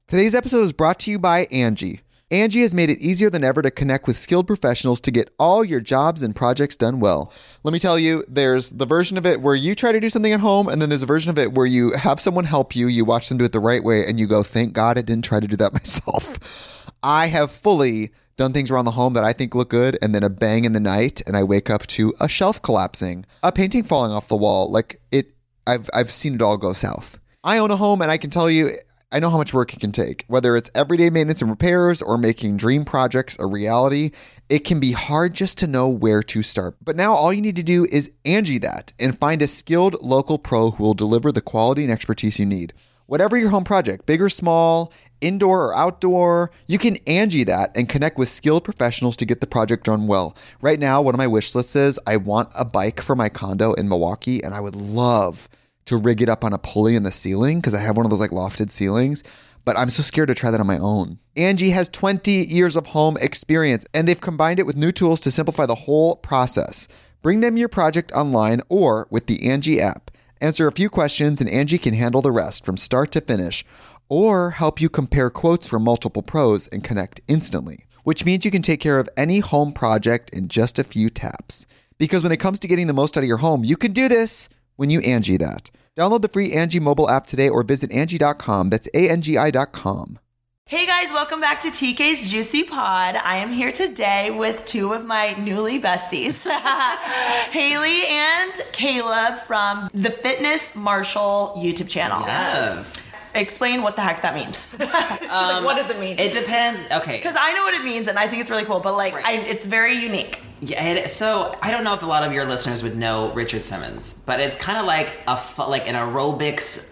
Today's episode is brought to you by Angie. Angie has made it easier than ever to connect with skilled professionals to get all your jobs and projects done well. Let me tell you, there's the version of it where you try to do something at home, and then there's a version of it where you have someone help you, you watch them do it the right way, and you go, thank God I didn't try to do that myself. I have fully done things around the home that I think look good, and then a bang in the night, and I wake up to a shelf collapsing, a painting falling off the wall. I've seen it all go south. I own a home, and I can tell you, I know how much work it can take. Whether it's everyday maintenance and repairs or making dream projects a reality, it can be hard just to know where to start. But now all you need to do is Angie that and find a skilled local pro who will deliver the quality and expertise you need. Whatever your home project, big or small, indoor or outdoor, you can Angie that and connect with skilled professionals to get the project done well. Right now, one of my wish lists is I want a bike for my condo in Milwaukee, and I would love to rig it up on a pulley in the ceiling because I have one of those like lofted ceilings, but I'm so scared to try that on my own. Angie has 20 years of home experience, and they've combined it with new tools to simplify the whole process. Bring them your project online or with the Angie app. Answer a few questions and Angie can handle the rest from start to finish, or help you compare quotes from multiple pros and connect instantly, which means you can take care of any home project in just a few taps. Because when it comes to getting the most out of your home, you can do this when you Angie that. Download the free Angie mobile app today or visit Angie.com. That's ANGI.com. Hey guys, welcome back to TK's Juicy Pod. I am here today with two of my newly besties, Haley and Caleb from the Fitness Marshall YouTube channel. Yes. Explain what the heck that means. She's like, what does it mean? It depends. Okay. Because I know what it means and I think it's really cool, but it's very unique. Yeah, so I don't know if a lot of your listeners would know Richard Simmons, but it's kind of like an aerobics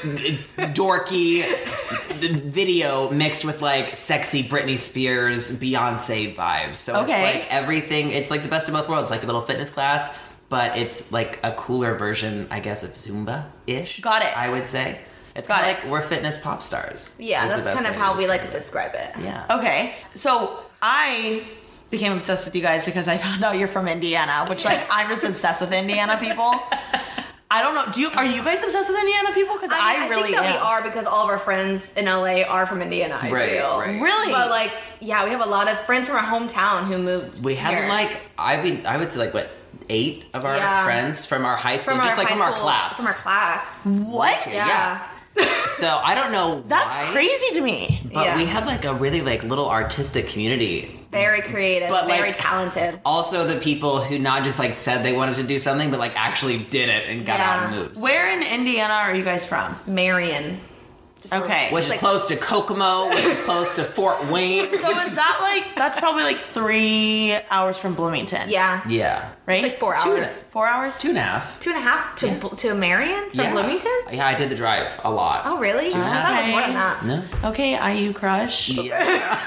dorky video mixed with like sexy Britney Spears, Beyonce vibes. So It's like everything. It's like the best of both worlds. Like a little fitness class, but it's like a cooler version, I guess, of Zumba-ish. Got it. I would say. It's kind of like we're fitness pop stars. Yeah, that's kind of how we like to describe it. Yeah. Okay, so I became obsessed with you guys because I found out you're from Indiana, which I'm just obsessed with Indiana people. I don't know. Are you guys obsessed with Indiana people? Because I really think that am. we are because all of our friends in LA are from Indiana. I feel. Right. Really? But we have a lot of friends from our hometown who moved. We have here. I would say 8 of our friends from our high school, from our class. From our class. What? Yeah. So I don't know. That's why, crazy to me. But we had a really little artistic community. Very creative, but very talented. Also the people who not just said they wanted to do something, but actually did it and got out and moved. Where in Indiana are you guys from? Marion. Which is close to Kokomo, which is close to Fort Wayne. So is that that's probably 3 hours from Bloomington? Yeah. Yeah. Right? It's 4 hours. 4 hours? 2.5. 2.5 to Marion from Bloomington? Yeah, I did the drive a lot. Oh, really? I thought it was more than that. No. Okay, IU crush. Yeah.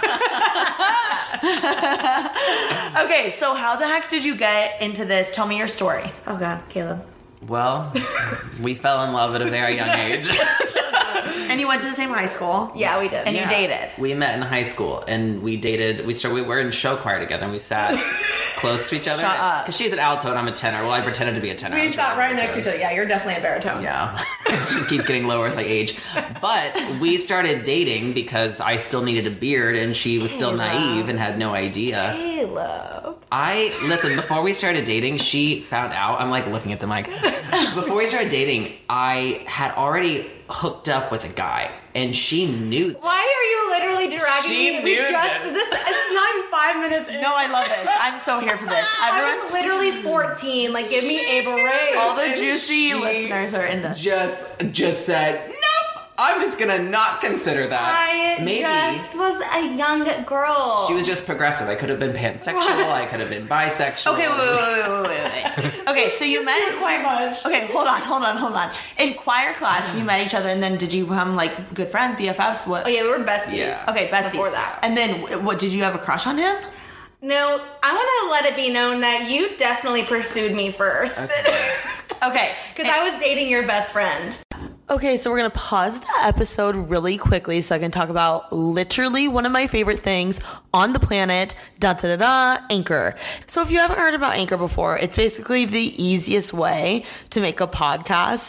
Okay, so how the heck did you get into this? Tell me your story. Oh, God. Caleb. Well, we fell in love at a very young age. And you went to the same high school? Yeah, we did. And you dated? We met in high school, and we dated. We were in show choir together, and we sat close to each other. Shut up. Because she's an alto, and I'm a tenor. Well, I pretended to be a tenor. We sat right next to each other. Yeah, you're definitely a baritone. Yeah. It just keeps getting lower as I age. But we started dating because I still needed a beard, and she was still naive and had no idea. Caleb. Listen, before we started dating, she found out. I'm looking at the mic. Before we started dating, I had already hooked up with a guy, and she knew. Why are you literally dragging She me? knew This is not even 5 minutes in. No, I love this. I'm so here for this. I was literally 14. Give me a break. All the juicy listeners are into just said, nope, I'm just gonna not consider that. I just was a young girl. She was just progressive. I could have been pansexual. I could have been bisexual. Okay, wait. Okay, so you met in choir. Okay, hold on. In choir class, you met each other, and then did you become good friends, BFFs? What? Oh yeah, we were besties. Yeah. Okay, besties. Before that. And then, what? Did you have a crush on him? No, I want to let it be known that you definitely pursued me first. Okay. Because I was dating your best friend. Okay, so we're going to pause the episode really quickly so I can talk about literally one of my favorite things on the planet, Anchor. So if you haven't heard about Anchor before, it's basically the easiest way to make a podcast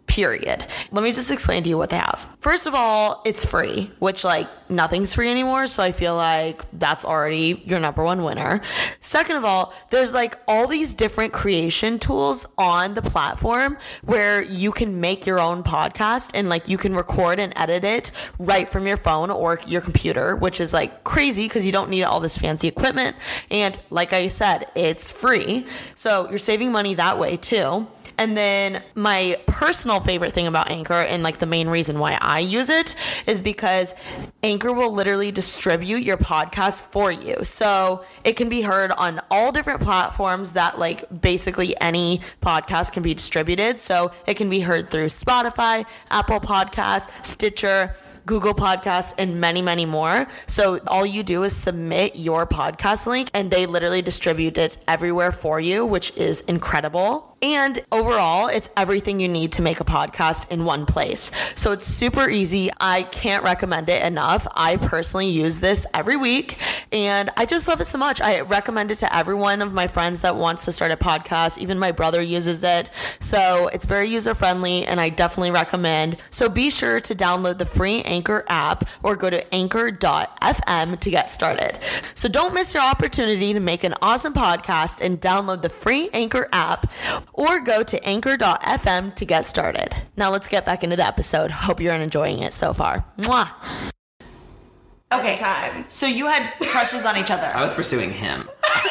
period. Let me just explain to you what they have. First of all, it's free, which like nothing's free anymore. So I feel like that's already your number one winner. Second of all, there's like all these different creation tools on the platform where you can make your own podcast and like you can record and edit it right from your phone or your computer, which is like crazy because you don't need all this fancy equipment. And like I said, it's free. So you're saving money that way too. And then my personal favorite thing about Anchor and like the main reason why I use it is because Anchor will literally distribute your podcast for you. So it can be heard on all different platforms that like basically any podcast can be distributed. So it can be heard through Spotify, Apple Podcasts, Stitcher, Google Podcasts, and many, many more. So all you do is submit your podcast link and they literally distribute it everywhere for you, which is incredible. And overall, it's everything you need to make a podcast in one place. So it's super easy. I can't recommend it enough. I personally use this every week and I just love it so much. I recommend it to every one of my friends that wants to start a podcast. Even my brother uses it. So it's very user friendly and I definitely recommend. So be sure to download the free Anchor app or go to anchor.fm to get started. So don't miss your opportunity to make an awesome podcast and download the free Anchor app or go to anchor.fm to get started. Now let's get back into the episode. Hope you're enjoying it so far. Mwah. Okay, Time. so you had crushes on each other. I was pursuing him.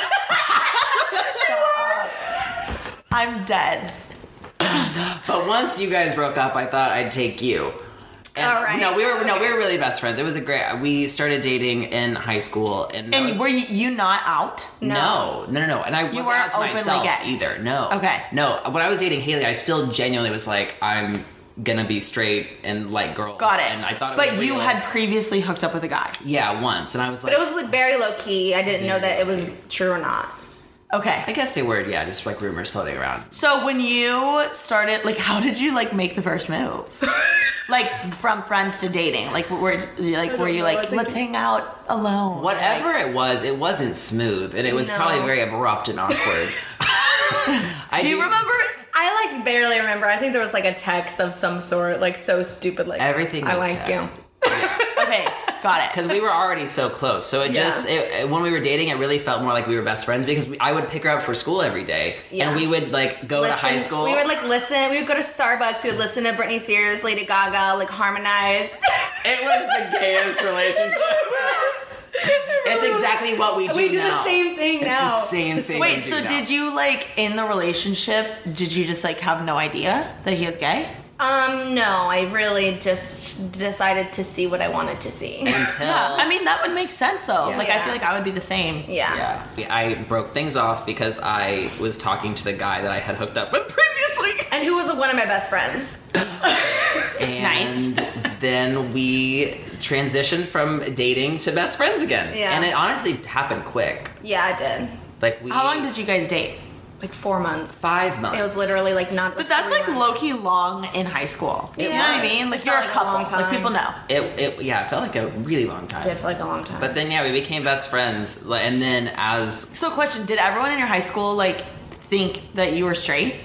I'm dead. But once you guys broke up, I thought I'd take you. And, All right. we were really best friends. It was a great. We started dating in high school, and Were you not out? No. And I wasn't weren't out to openly myself gay? either. No. Okay. No. When I was dating Haley, I still genuinely was like, I'm gonna be straight and like girls. Got it. And I thought it was But you real. had previously hooked up with a guy. Yeah, once, and I was like, But it was like very low key. I didn't know that it was true or not. Okay. I guess they were, just like rumors floating around. So when you started, like, how did you like make the first move? Like from friends to dating, like were you like let's hang out alone? Whatever it wasn't smooth, and it was No. probably very abrupt and awkward. Do you remember? I like barely remember. I think there was like a text of some sort, like so stupid. Like Everything I was like text. you. Okay, got it. Because we were already so close, so when we were dating, it really felt more like we were best friends because I would pick her up for school every day, Yeah. and we would like go to high school. We would like listen. We would go to Starbucks. We would listen to Britney Spears, Lady Gaga, like harmonize. It was the gayest relationship. It's exactly what we do now. We do the same thing now. It's the same thing. Wait, so did you like in the relationship? Did you just like have no idea that he was gay? No, I really just decided to see what I wanted to see. Until Yeah, I mean that would make sense though. Yeah. Like I feel like I would be the same. Yeah. I broke things off because I was talking to the guy that I had hooked up with previously. And who was one of my best friends. And Nice. then we transitioned from dating to best friends again. Yeah. And it honestly happened quick. Yeah, I did. Like we How long did you guys date? Like 4 months. 5 months. It was literally like not. But that's 3 like months. low key long in high school. You know what I was. mean? Like It you're a felt like a couple. long time. Like people know. It felt like a really long time. It did for like a long time. But then we became best friends, and then as So question, did everyone in your high school like think that you were straight?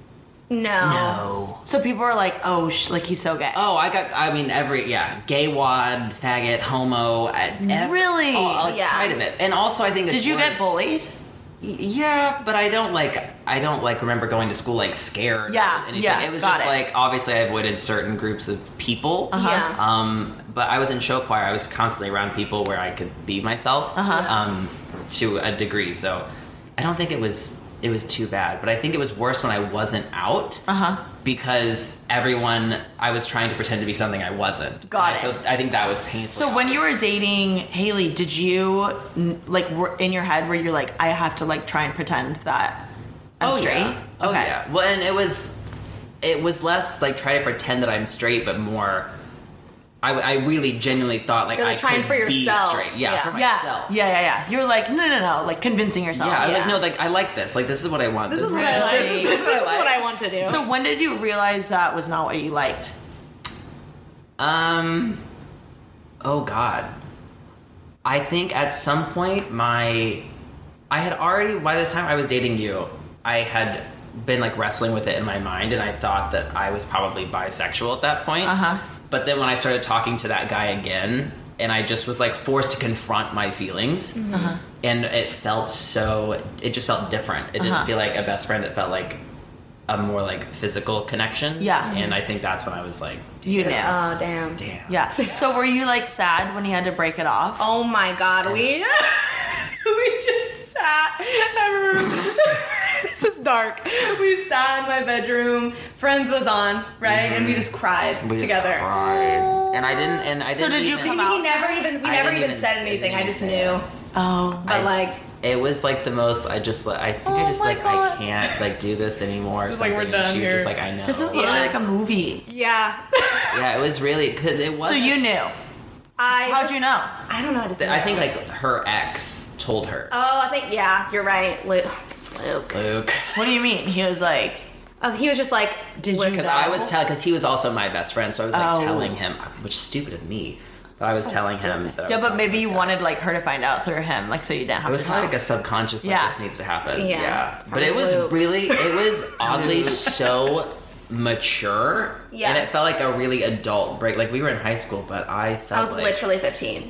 no. So people were like, "Oh, like he's so gay." gay wad, faggot, homo, Really? Yeah. quite a bit. And also, I think Did you get bullied? Yeah, but I don't remember going to school like scared. Yeah, or anything. yeah, It was got just it. like obviously I avoided certain groups of people. Yeah. But I was in show choir. I was constantly around people where I could be myself. To a degree. So I don't think it was too bad, but I think it was worse when I wasn't out. Because I was trying to pretend to be something I wasn't. Got it. So I think that was painful. So when you were dating Haley, did you like in your head where you're like, I have to like try and pretend that I'm straight? Yeah. Oh Okay. yeah. Well, and it was less like try to pretend that I'm straight, but more. I really genuinely thought like You're, I like, trying could for yourself. be straight. Yeah, Yeah. for myself. Yeah. You were like, no, like convincing yourself. Yeah, Yeah. I like this. Like this is what I want. This is what I like. This is what I want to do. So when did you realize that was not what you liked? Oh God. I think at some point I had already, by the time I was dating you, I had been like wrestling with it in my mind, and I thought that I was probably bisexual at that point. But then when I started talking to that guy again, and I just was like forced to confront my feelings, and it just felt different. It didn't feel like a best friend. It felt like a more like physical connection. Yeah. And I think that's when I was like, You knew. Oh, damn. Yeah. So were you like sad when you had to break it off? Oh my God, we just sat. I remember. This is dark. We sat in my bedroom. Friends was on, right, and we just cried together. Just cried. And I didn't. So did you even- come We out? never even said anything. I just knew. Oh. But like, It was like the most. I think I just my like God. I can't like do this anymore. Just like, we're done She was here. just like I know. This is literally like a movie. yeah. Yeah, it was really because it was. So you knew. How'd you know? I don't know how to say I that. think like her ex told her. Oh, I think you're right, Luke. Luke. What do you mean? He was like, Oh, he was just like, Did you listen. know? I was telling because he was also my best friend, so I was like Oh. telling him, which is stupid of me. But I was telling him. That I yeah, was but talking maybe to you this guy. wanted like her to find out through him, like so you didn't It have was to probably know. like a subconscious, like Yeah. this needs to happen. Yeah. But it was Luke. it was oddly so mature. Yeah. And it felt like a really adult break. Like we were in high school, but I felt I was like literally 15.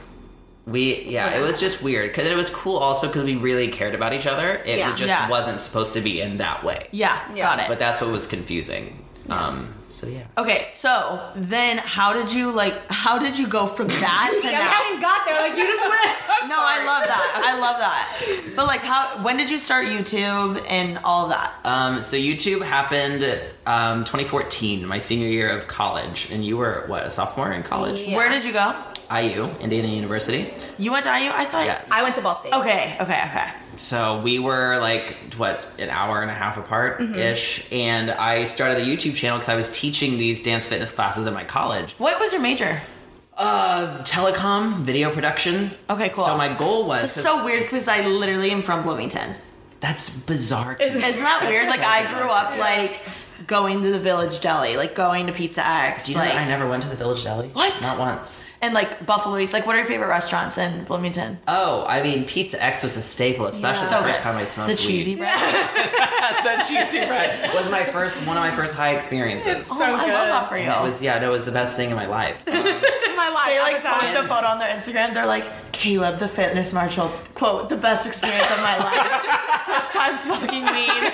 it was just weird because it was cool also because we really cared about each other. It Yeah. just Yeah. wasn't supposed to be in that way. Yeah, Yeah. got it. But that's what was confusing. So yeah. Okay, so then how did you go from that to I now? haven't got there. Like, you just went. No, I love that. But like when did you start YouTube and all that? So YouTube happened 2014, my senior year of college, and you were what, a sophomore in college? Yeah. Where did you go? IU, Indiana University. You went to IU? I thought Yes. I went to Ball State. Okay. So we were like an hour and a half apart ish, and I started a YouTube channel because I was teaching these dance fitness classes at my college. What was your major? Telecom, video production. Okay, cool. So my goal was It's so weird because I literally am from Bloomington. that's bizarre to me. Isn't that weird? Like I grew up like going to the Village Deli, like going to Pizza X, Do you know like that I never went to the Village Deli? What? Not once. and like Buffalo's. Like, what are your favorite restaurants in Bloomington? Oh, I mean, Pizza X was a staple, especially So the first good. time I smoked The weed. cheesy bread. The cheesy bread was one of my first high experiences. Oh, I love that for you. And it was the best thing in my life. My life. They at like the time. post a photo on their Instagram. They're like, Caleb, the fitness marshal, quote, the best experience of my life. First time smoking weed.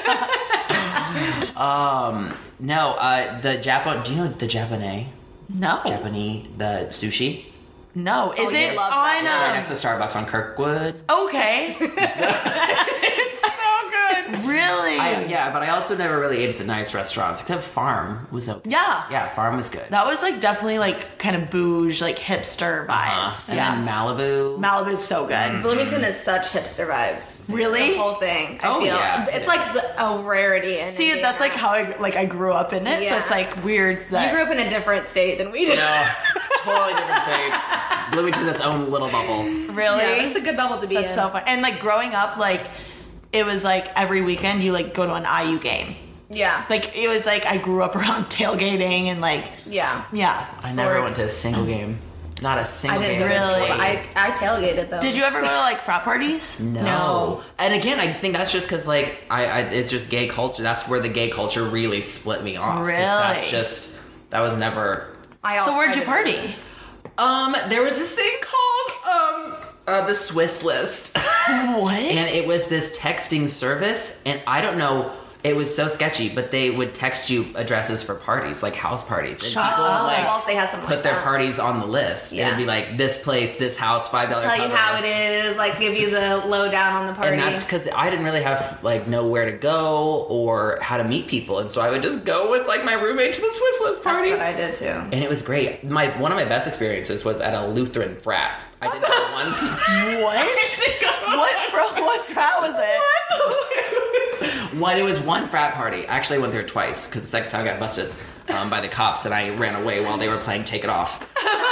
No, do you know the Japanese? No. The sushi? No. Is you it love on Right next to Starbucks on Kirkwood. Okay. It's so good. Really? But I also never really ate at the nice restaurants, except Farm was okay. Yeah. Yeah, Farm was good. That was like definitely like kind of bouge, like hipster vibes. And Yeah. then Malibu. Malibu's so good. Bloomington is such hipster vibes. Really? The whole thing. I Oh, feel. yeah, It's it like a rarity. In See, Indiana. that's like how I grew up in it. So Yeah. it's like weird that You grew up in a different state than we did. No, totally different state. Bloomington's its own little bubble. really. Yeah, it's a good bubble to be That's in. so fun. And like growing up, like it was like every weekend you like go to an IU game. Yeah. Like it was like I grew up around tailgating and like Yeah. I never went to a single game. Not a I single didn't game. go to Really? school, but I tailgated though. Did you ever go to like frat parties? No. And again, I think that's just because like it's just gay culture. That's where the gay culture really split me off. 'Cause Really? That was never. So where'd you party? There was this thing called the Swiss List. What? And it was this texting service, and I don't know, it was so sketchy, but they would text you addresses for parties, like house parties. And people would Ball State has something put like their that. parties on the list. Yeah. And it'd be like, this place, this house, $5 Tell you cover. how it is, like give you the lowdown on the party. And that's because I didn't really have like know where to go or how to meet people, and so I would just go with like my roommate to the Swiss List That's party. what I did too. And it was great. One of my best experiences was at a Lutheran frat. I did that one. What frat was it? It was one frat party. Actually, I went there twice because the second time I got busted by the cops, and I ran away while they were playing "Take It Off."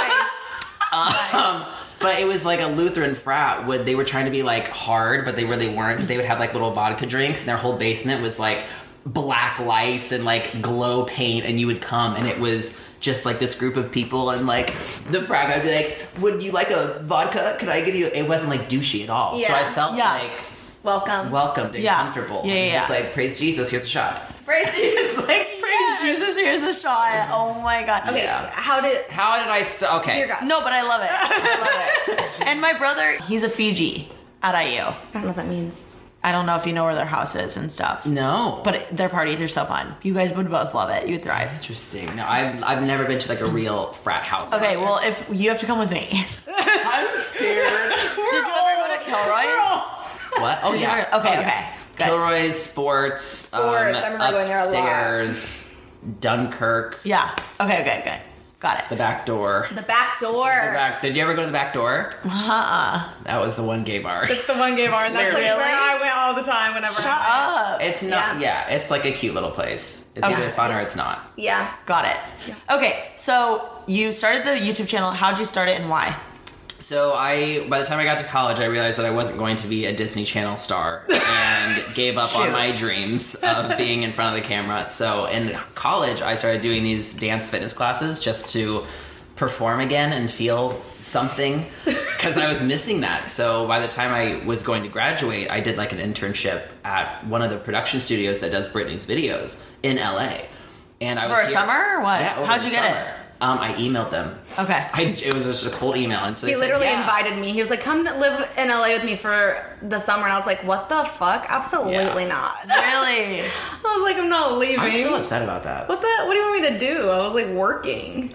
But it was like a Lutheran frat. They were trying to be like hard, but they really weren't. They would have like little vodka drinks, and their whole basement was like black lights and like glow paint, and you would come, and it was just like this group of people, and like the frat guy would be like, "Would you like a vodka? Could I give you?" It wasn't like douchey at all. So Yeah. I felt Yeah. like welcomed and comfortable. Yeah. It's like, praise Jesus, here's a shot. Praise Jesus. Like, praise Jesus, here's a shot. Oh my God. Okay, Yeah. how did I okay. Dear God. No, but I love it. I love it. And my brother, he's a Fiji at IU. I don't know what that means. I don't know if you know where their house is and stuff. No. But their parties are so fun. You guys would both love it. You'd thrive. Interesting. No, I've never been to like a real frat house. Okay, well, if you have to come with me. I'm scared. Did you ever go to Kilroy's? What? Oh, yeah. Okay. Good. Kilroy's, Sports. I remember going there a lot. Upstairs, Dunkirk, Yeah. Okay, good. Got it. the back door. The back door. Did you ever go to the back door? That was the one gay bar. It's the one gay bar, and that's like Really? where I went all the time whenever. Shut up. It's not. Yeah, it's like a cute little place. It's either fun or it's not. Yeah. Got it. Okay, so you started the YouTube channel. How'd you start it and why? So by the time I got to college, I realized that I wasn't going to be a Disney Channel star and gave up on my dreams of being in front of the camera. So in college, I started doing these dance fitness classes just to perform again and feel something because I was missing that. So by the time I was going to graduate, I did like an internship at one of the production studios that does Britney's videos in LA. And I was For a summer or what? Yeah, over How'd the you get summer. I emailed them. Okay. It was just a cold email, and so He they literally said, invited me. He was like, "Come live in LA with me for the summer," and I was like, "What the fuck? Absolutely not." Really? I was like, "I'm not leaving." I'm so upset about that. What do you want me to do? I was like working.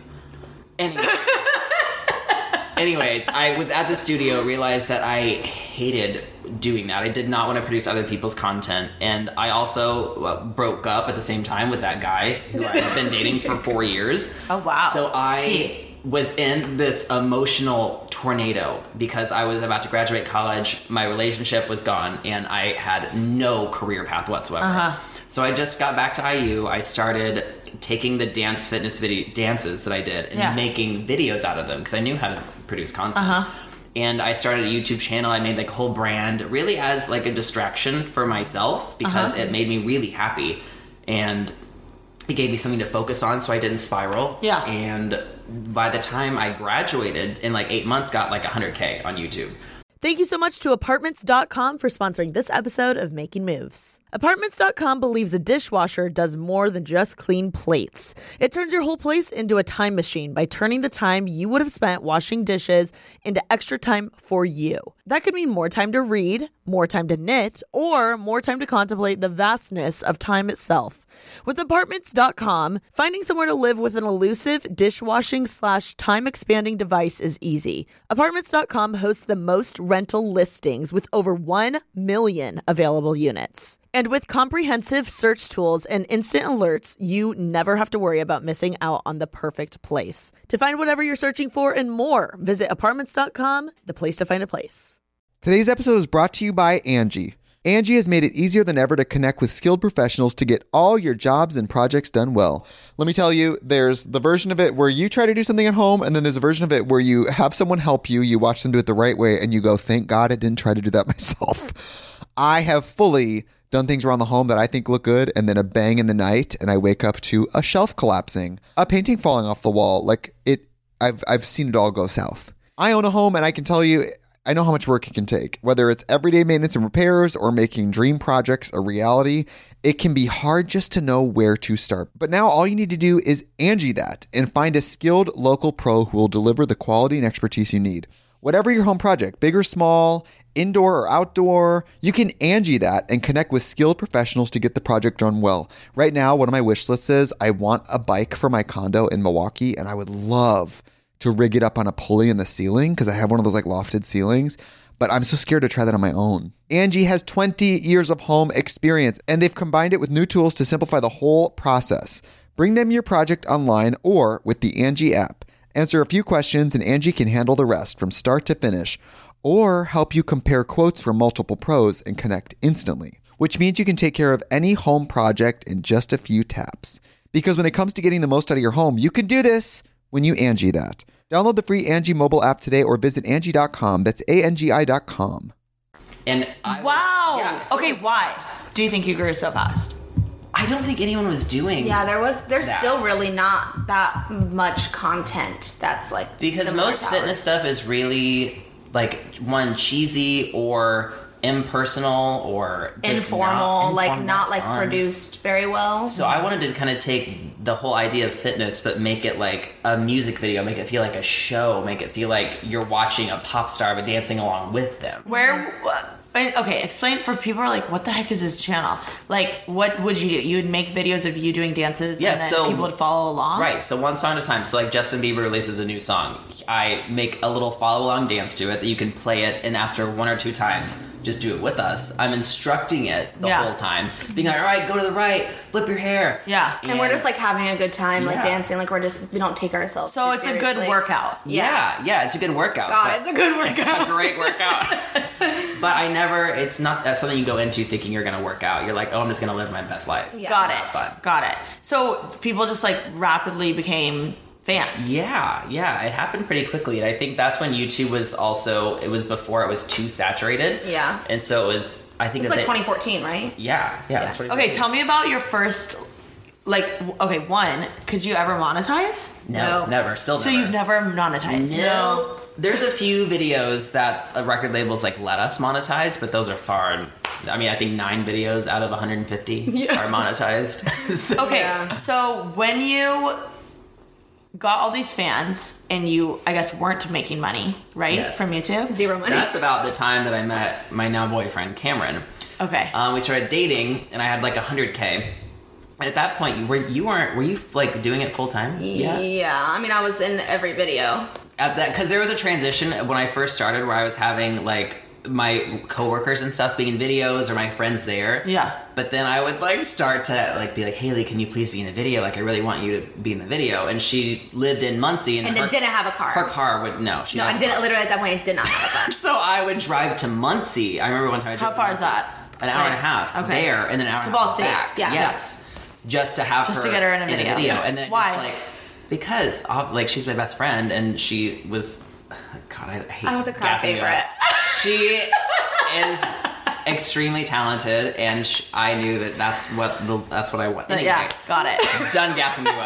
Anyways, I was at the studio, realized that I hated doing that. I did not want to produce other people's content, and I also broke up at the same time with that guy who I've been dating for 4 years. Oh, wow. So I was in this emotional tornado because I was about to graduate college, my relationship was gone, and I had no career path whatsoever. So I just got back to IU. I started taking the dance fitness dances that I did and making videos out of them because I knew how to produce content. And I started a YouTube channel. I made like a whole brand really as like a distraction for myself because it made me really happy and it gave me something to focus on so I didn't spiral. Yeah. And by the time I graduated in like 8 months, got like 100K on YouTube. Thank you so much to Apartments.com for sponsoring this episode of Making Moves. Apartments.com believes a dishwasher does more than just clean plates. It turns your whole place into a time machine by turning the time you would have spent washing dishes into extra time for you. That could mean more time to read, more time to knit, or more time to contemplate the vastness of time itself. With Apartments.com, finding somewhere to live with an elusive dishwashing/time expanding device is easy. Apartments.com hosts the most rental listings with over 1 million available units. And with comprehensive search tools and instant alerts, you never have to worry about missing out on the perfect place. To find whatever you're searching for and more, visit Apartments.com, the place to find a place. Today's episode is brought to you by Angie. Angie has made it easier than ever to connect with skilled professionals to get all your jobs and projects done well. Let me tell you, there's the version of it where you try to do something at home, and then there's a version of it where you have someone help you, you watch them do it the right way, and you go, thank God I didn't try to do that myself. I have fully done things around the home that I think look good, and then a bang in the night, and I wake up to a shelf collapsing, a painting falling off the wall. I've seen it all go south. I own a home, and I can tell you, I know how much work it can take. Whether it's everyday maintenance and repairs or making dream projects a reality, it can be hard just to know where to start. But now all you need to do is Angie that and find a skilled local pro who will deliver the quality and expertise you need. Whatever your home project, big or small, indoor or outdoor, you can Angie that and connect with skilled professionals to get the project done well. Right now, one of my wish lists is I want a bike for my condo in Milwaukee, and I would love to rig it up on a pulley in the ceiling because I have one of those like lofted ceilings, but I'm so scared to try that on my own. Angie has 20 years of home experience, and they've combined it with new tools to simplify the whole process. Bring them your project online or with the Angie app. Answer a few questions and Angie can handle the rest from start to finish, or help you compare quotes from multiple pros and connect instantly, which means you can take care of any home project in just a few taps. Because when it comes to getting the most out of your home, you can do this when you Angie that. Download the free Angie mobile app today or visit Angie.com. That's ANGI.com. And Okay, why do you think you grew so fast? I don't think anyone was doing There's that. still really not that much content that's like because similar most to fitness ours. stuff is really like one cheesy or impersonal or just Informal, not fun. produced very well. So I wanted to kind of take the whole idea of fitness, but make it like a music video, make it feel like a show, make it feel like you're watching a pop star but dancing along with them. Okay, explain for people who are like, what the heck is this channel? Like, what would you do? You would make videos of you doing dances and then people would follow along? Right, so one song at a time. So like Justin Bieber releases a new song. I make a little follow-along dance to it that you can play it, and after 1 or 2 times, just do it with us. I'm instructing it the whole time. Being like, all right, go to the right, flip your hair. Yeah. And we're just like having a good time, like dancing, like we don't take ourselves So too it's seriously. a good workout. Yeah, it's a good workout. God, it's a good workout. It's a great workout. But it's not that's something you go into thinking you're going to work out. You're like, oh, I'm just going to live my best life. Yeah. Got it. So people just like rapidly became fans. Yeah, it happened pretty quickly, and I think that's when YouTube was also, it was before it was too saturated. Yeah. And so it was, I think It's like 2014, right? Yeah. It's 2014. Okay, tell me about your first, one, could you ever monetize? No, never. Still never. So you've never monetized? No. There's a few videos that record labels like let us monetize, but those are far. I mean, I think 9 videos out of 150 are monetized. So, Okay, so when you got all these fans and you, I guess, weren't making money, right? Yes. From YouTube? Zero money. that's about the time that I met my now boyfriend, Cameron. Okay. We started dating, and I had like 100K. And at that point, were you like doing it full time? Yeah. I mean, I was in every video. At that, because there was a transition when I first started where I was having like my coworkers and stuff being in videos or my friends there. Yeah. But then I would like start to like be like, Haley, can you please be in the video? Like, I really want you to be in the video. And she lived in Muncie, and then didn't have a car. Her car would no. She No, I didn't. didn't. Literally at that point, I did not have a car. So I would drive to Muncie. I remember one time. How far is that? An hour and a half there, and then an hour and a Ball half State. back. Yeah. Yes. Just to have Just her to get her in a video. and then Why? just like because like she's my best friend, and she was. God, I hate. I was a crowd gassing you favorite. up. She is extremely talented, and I knew that's what I want. Anyway, Yeah, got it. done gassing you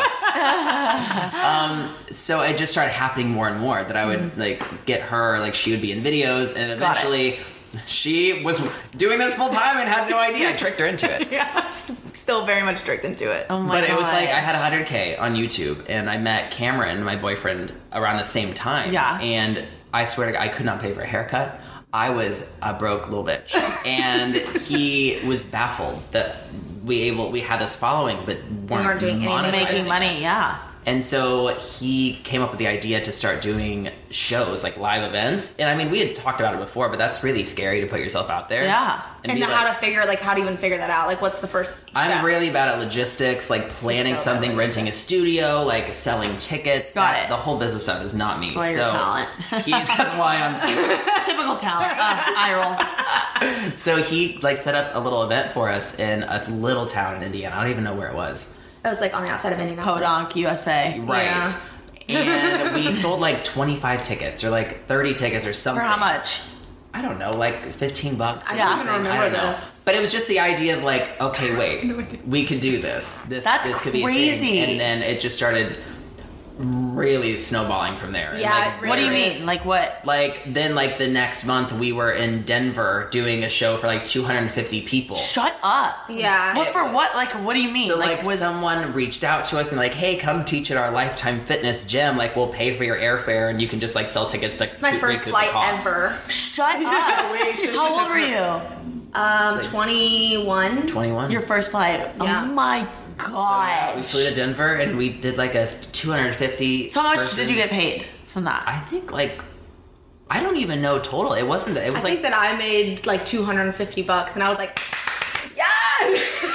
up. So it just started happening more and more that I would like get her, like she would be in videos, and eventually she was doing this full time and had no idea. I tricked her into it. Yeah, still very much tricked into it. Oh my But God. it was like I had 100K on YouTube, and I met Cameron, my boyfriend, around the same time. Yeah. And I swear to God, I could not pay for a haircut. I was a broke little bitch, and he was baffled that we had this following, but weren't doing any monetizing Making money, yeah. And so he came up with the idea to start doing shows, like live events. And I mean, we had talked about it before, but that's really scary to put yourself out there. Yeah. And be how do you even figure that out? Like, what's the first step? I'm really bad at logistics, like planning So something, bad at renting a studio, like selling tickets. Got it. The whole business stuff is not me. That's why you're talent. That's why I'm. Typical talent. Eye roll. So he like set up a little event for us in a little town in Indiana. I don't even know where it was. It was like on the outside of Indianapolis. Podunk, USA. Right. Yeah. And we sold like 25 tickets or like 30 tickets or something. For how much? I don't know, like $15. I Yeah. don't even remember I don't know. this. But it was just the idea of like, okay, wait, we could do this. That's this could be a crazy. thing. And then it just started really snowballing from there. And, Yeah, like, it really What do you mean? Like what? Like then like the next month we were in Denver doing a show for like 250 people. Shut up. Yeah. What for what? Like, what do you mean? So like someone reached out to us and like, hey, come teach at our Lifetime Fitness gym. Like we'll pay for your airfare and you can just like sell tickets to. It's my first flight ever. Shut up. How old were you? 21. 21. Your first flight. Yeah. Oh my We gosh. flew to Denver and we did like a 250. So how much person- did you get paid from that? I think like I don't even know total. It wasn't that. It was I like think that I made like $250 and I was like, yes!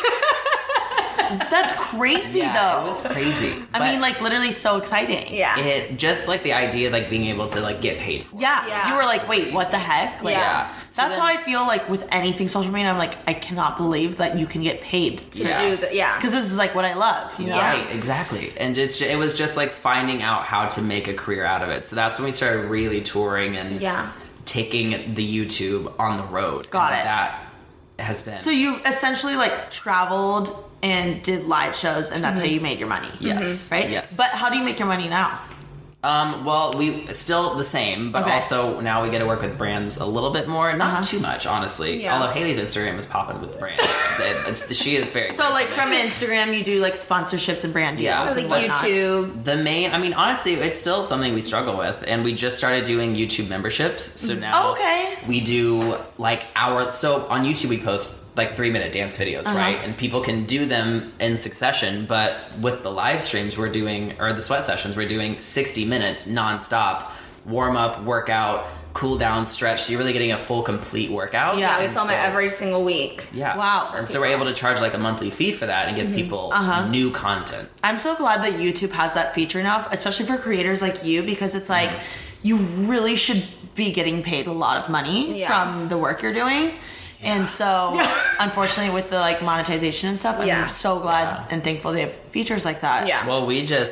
That's crazy yeah, though. it was crazy. I mean, like literally so exciting. Yeah. it just like the idea of like being able to like get paid for. Yeah. Yeah. You were like, wait, what the heck? Like, Yeah. So That's then- how I feel like with anything social media. I'm like, I cannot believe that you can get paid to Yes. Yeah. because this is like what I love. You know? Yeah. Right, exactly. And it was just like finding out how to make a career out of it. So that's when we started really touring and Yeah. taking the YouTube on the road. Got And it. That has been. So you essentially like traveled and did live shows, and that's how you made your money. Yes. Right. Yes. But how do you make your money now? Well, it's still the same, but Okay. also now we get to work with brands a little bit more. Not too much, honestly. Yeah. Although Haley's Instagram is popping with brands. She is very So like from Instagram, you do like sponsorships and brand deals. Yeah. Or, and like whatnot. YouTube. the main. I mean, honestly, it's still something we struggle with, and we just started doing YouTube memberships. So now Oh, okay. we do like so on YouTube we post like 3-minute dance videos, right? And people can do them in succession, but with the live streams we're doing, or the sweat sessions, we're doing 60 minutes nonstop, warm up, workout, cool down, stretch. So you're really getting a full, complete workout. Yeah, We And film so- it every single week. Yeah. Wow. And so we're able to charge like a monthly fee for that and give people new content. I'm so glad that YouTube has that feature now, especially for creators like you, because it's like you really should be getting paid a lot of money Yeah. from the work you're doing. And so, unfortunately, with the like monetization and stuff, Yeah. I'm so glad and thankful they have features like that. Yeah. Well,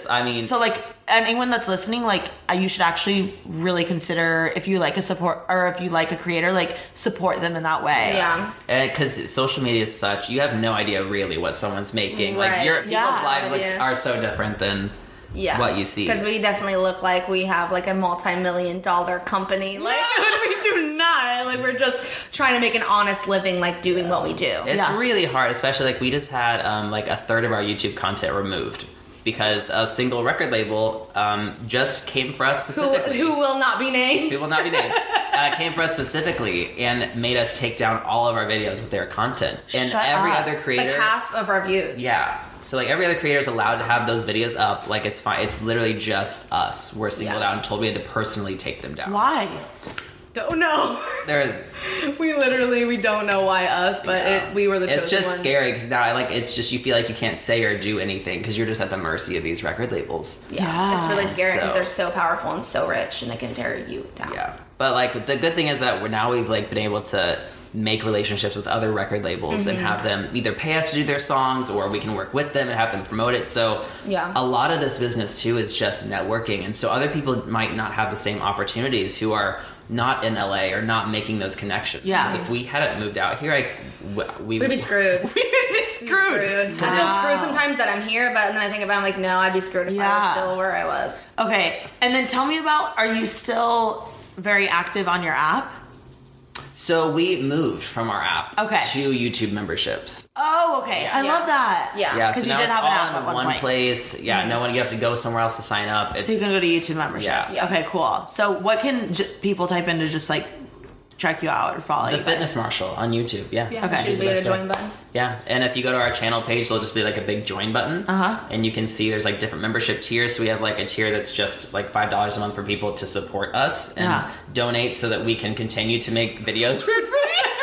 So, like, anyone that's listening, like, you should actually really consider if you like a support or if you like a creator, like, support them in that way. Yeah. because social media is such, you have no idea really what someone's making. Right. Like people's Yeah. lives like, Yeah. are so different than Yeah. what you see. Because we definitely look like we have like a multi-million-dollar company. Like, we do not. Like, we're just trying to make an honest living, like doing what we do. It's Yeah. really hard, especially like we just had like a third of our YouTube content removed because a single record label just came for us specifically. Who will not be named? Who will not be named. Came for us specifically and made us take down all of our videos with their content. And Shut every up. other creator, Like half of our views. yeah. So like every other creator is allowed to have those videos up. Like it's fine. It's literally just us. We're singled Yeah. out and told we had to personally take them down. Why? Don't know. There is. we don't know why us, but we were the chosen It's just ones. scary because now it's just you feel like you can't say or do anything because you're just at the mercy of these record labels. Yeah. It's really scary because So- they're so powerful and so rich and they can tear you down. Yeah, but like the good thing is that we've like been able to make relationships with other record labels and have them either pay us to do their songs or we can work with them and have them promote it. So Yeah. a lot of this business too is just networking, and so other people might not have the same opportunities who are not in LA or not making those connections. Yeah. Because if we hadn't moved out here, we We'd be screwed. We'd be screwed. I feel screwed sometimes that I'm here, but then I think about it, I'm like, no, I'd be screwed if I Yeah. was still where I was. Okay, and then tell me about, are you still very active on your app? So we moved from our app Okay. to YouTube memberships. Oh, okay. I Yeah. love that. Yeah. Yeah, because so you now did it's have all an app at in one point. place. Yeah, no one, you have to go somewhere else to sign up. So you can go to YouTube memberships. Yeah. Okay, cool. So what can people type in to just like check you out or follow The you Fitness guys? Marshal on YouTube. Yeah. Yeah, Okay. should be like a join button. Yeah, and if you go to our channel page, there'll just be like a big join button. And you can see there's like different membership tiers. So we have like a tier that's just like $5 a month for people to support us and Yeah. donate so that we can continue to make videos for free.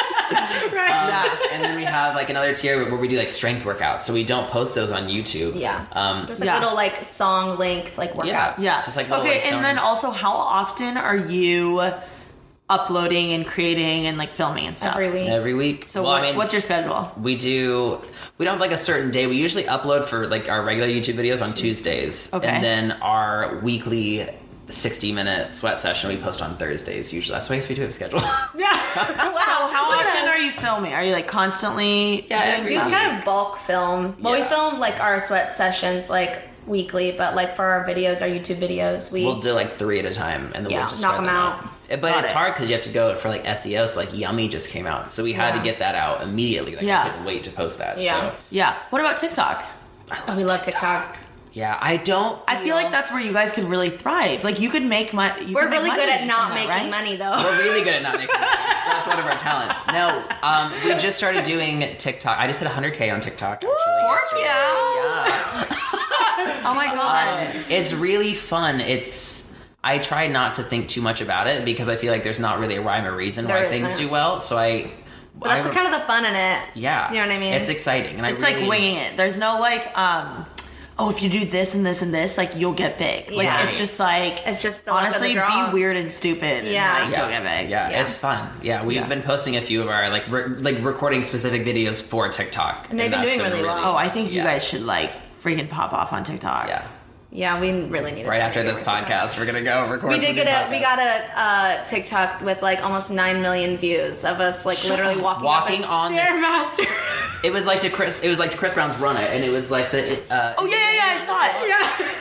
Yeah. And then we have like another tier where we do like strength workouts. So we don't post those on YouTube. Yeah. There's like Yeah. little like song length like workouts. Yeah. Just like little, okay, like, and then also, how often are you uploading and creating and like filming and stuff? Every week. Every week. So Well, I mean, what's your schedule? we don't have like a certain day. We usually upload for like our regular YouTube videos on Tuesdays. Okay. And then our weekly 60-minute sweat session we post on Thursdays usually. That's why I guess we do have a schedule. So how often are you filming? Are you like constantly Yeah, doing every We something? kind of bulk film. Well, Yeah. we film like our sweat sessions like weekly, but like for our videos, our YouTube videos, We'll do like 3 at a time and then Yeah, we'll just knock spread them them out. But Got it's it. hard because you have to go for like SEO. So like Yummy just came out. So we had to Yeah. get that out immediately. Like Yeah. I couldn't wait to post that. Yeah. So Yeah. What about TikTok? we love TikTok. yeah, I don't I feel like that's where you guys could really thrive. Like you could make money. We're really good at not making money though. We're really good at not making money. That's one of our talents. No, we just started doing TikTok. I just hit 100K on TikTok. Actually, Scorpio! yesterday. Yeah. Oh my god. It's really fun. I try not to think too much about it because I feel like there's not really a rhyme or reason why There things isn't. do well. So But that's kind of the fun in it. yeah. You know what I mean? It's exciting, and It's I really, like winging it. There's no like, oh, if you do this and this and this, like you'll get big. Like Yeah. it's just like It's just the luck of the honestly draw. be weird and stupid. Yeah. And, like, you'll get big. Yeah, Yeah. it's fun. Yeah, we've Yeah. been posting a few of our like recording specific videos for TikTok, And they've been that's doing really well. Oh, I think you Yeah. guys should like freaking pop off on TikTok. Yeah, Yeah, we really need to right start after doing this TikTok. podcast, we're gonna go record. We did some get new we podcasts. got a TikTok with like almost 9 million views of us like literally walking up a on this- Stairmaster. It was like to Chris Brown's Run It, and it was like the. Oh yeah, I saw it. And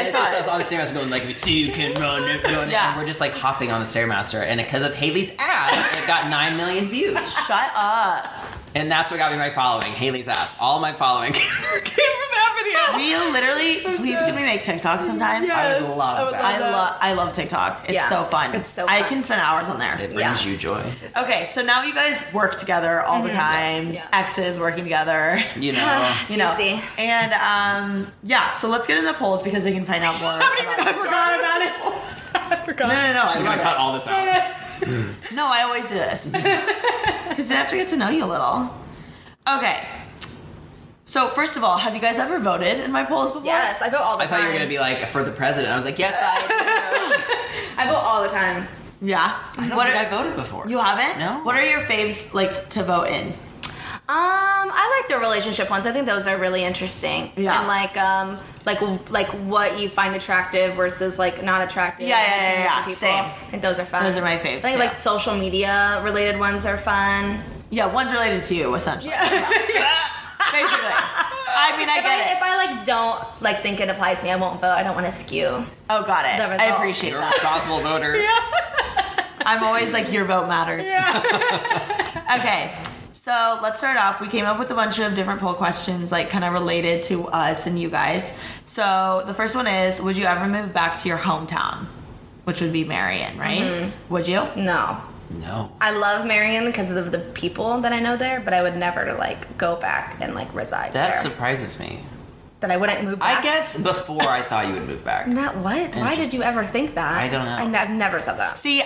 it's just us on the Stairmaster going like, we see you can run it. Yeah. And we're just like hopping on the Stairmaster. And because of Haley's ass, it got 9 million views. Shut up. And that's what got me my following. Haley's ass. All my following came from that video. Will you literally, please can we make TikTok sometime? I would love that. I love TikTok. It's so fun. It's so I fun. can spend hours on there. It brings you joy. Okay, so now you guys work together all the time. Yeah. Exes working together. You know. You know. Juicy. And yeah, so let's get in the polls because they can find out more. I forgot about it. I forgot. No, I She's love gonna it. cut all this out. No, I always do this. Because I have to get to know you a little. Okay. So, first of all, have you guys ever voted in my polls before? Yes, I vote all the I time. thought you were gonna be like, for the president. I was like, yes, I I vote all the time. Yeah. don't What think are- I voted before. You haven't? No. What are your faves, like, to vote in? I like the relationship ones. I think those are really interesting. Yeah. And like what you find attractive versus like not attractive. Yeah. People. Same. I think those are fun. Those are my faves, I think yeah. like social media related ones are fun. Yeah, one's related to you, essentially. Basically. I mean, I If get if it. I like don't like think it applies to me, I won't vote. I don't want to skew. Oh, got it. the I result. appreciate You're a that. responsible voter. I'm always like, your vote matters. Okay, so let's start off. We came up with a bunch of different poll questions, like kind of related to us and you guys. So the first one is, would you ever move back to your hometown? Which would be Marion, right? Mm-hmm. Would you? No. No. I love Marion because of the people that I know there, but I would never like go back and like reside That there. surprises me. That I wouldn't move back. I guess before I thought you would move back. Not what? Why did you ever think that? I don't know. I've never said that. See,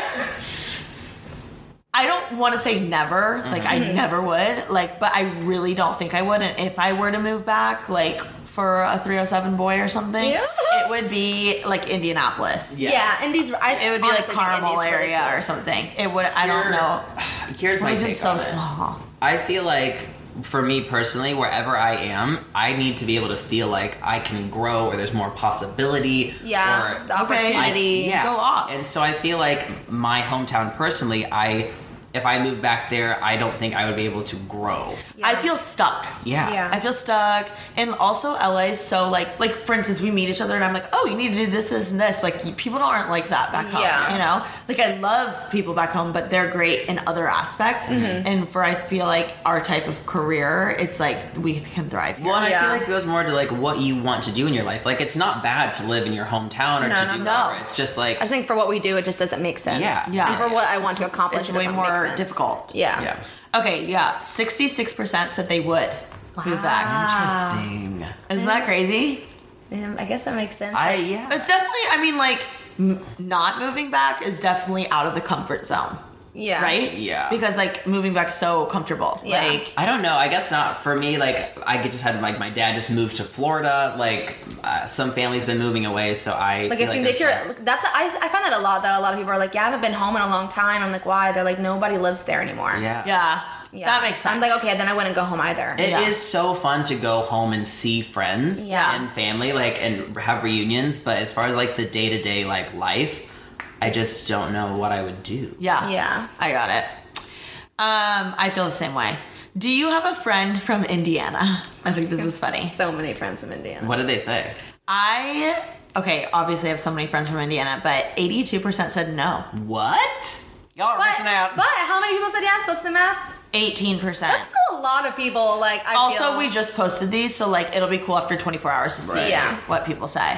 I don't want to say never. Like, I never would. Like, but I really don't think I would. And if I were to move back, like, for a 307 boy or something, Yeah. it would be, like, Indianapolis. Yeah, Indy's. It would be, like, Carmel area or something. It would, I don't know. Here's my take Region's so on it. small. I feel like, for me personally, wherever I am, I need to be able to feel like I can grow or there's more possibility. Yeah, or the opportunity. yeah. Go off. And so I feel like my hometown personally, if I moved back there, I don't think I would be able to grow. Yeah. I feel stuck. Yeah. I feel stuck. And also LA is so like for instance, we meet each other and I'm like, oh, you need to do this and this. Like people aren't like that back home. Yeah. You know? Like I love people back home, but they're great in other aspects. And for I feel like our type of career, it's like we can thrive here. Well, and I Yeah. feel like it goes more to like what you want to do in your life. Like it's not bad to live in your hometown or No, to no, do no. whatever. It's just like I just think for what we do, it just doesn't make sense. Yeah. Yeah. And for what I want to accomplish, it's it way doesn't make more sense. difficult. Yeah. yeah. Okay, yeah. 66% said they would move back. Interesting. Isn't that crazy? I guess that makes sense. Yeah. It's definitely, I mean, like, not moving back is definitely out of the comfort zone. yeah. Right? Yeah. Because like moving back is so comfortable. Yeah. Like I don't know. I guess not for me. Like I just had like my dad just moved to Florida. Like some family's been moving away, so I Like feel if you're, there's less. that's I find that a lot. That a lot of people are like, yeah, I haven't been home in a long time. I'm like, why? They're like, nobody lives there anymore. Yeah. Yeah. that makes sense. I'm like, okay, then I wouldn't go home either. It is Yeah. so fun to go home and see friends Yeah. and family, like, and have reunions. But as far as like the day to day like life, I just don't know what I would do. Yeah. Yeah. I got it. I feel the same way. Do you have a friend from Indiana? I think this is funny. So many friends from Indiana. What did they say? Okay, obviously I have so many friends from Indiana, but 82% said no. What? Y'all are missing out. But how many people said yes? What's the math? 18%. That's still a lot of people. Like, I Also, feel, we just posted these, so like it'll be cool after 24 hours to see Right. Yeah. what people say.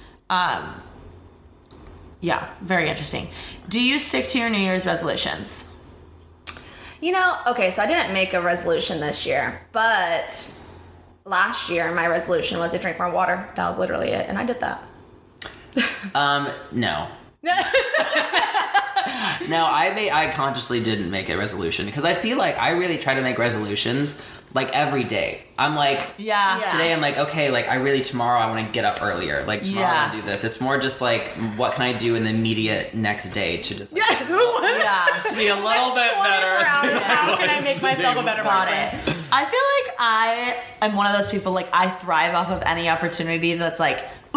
Yeah, very interesting. Do you stick to your New Year's resolutions? You know, okay, so I didn't make a resolution this year, but last year my resolution was to drink more water. That was literally it, and I did that. No. No, I consciously didn't make a resolution because I feel like I really try to make resolutions like every day. I'm like, Yeah. Yeah. today I'm like, okay, like I really tomorrow I want to get up earlier. Like tomorrow I want to do this. It's more just like what can I do in the immediate next day to just like, Yeah. to be a little bit better. How can I make myself a better Got person? it. I feel like I am one of those people, like, I thrive off of any opportunity that's like, ooh,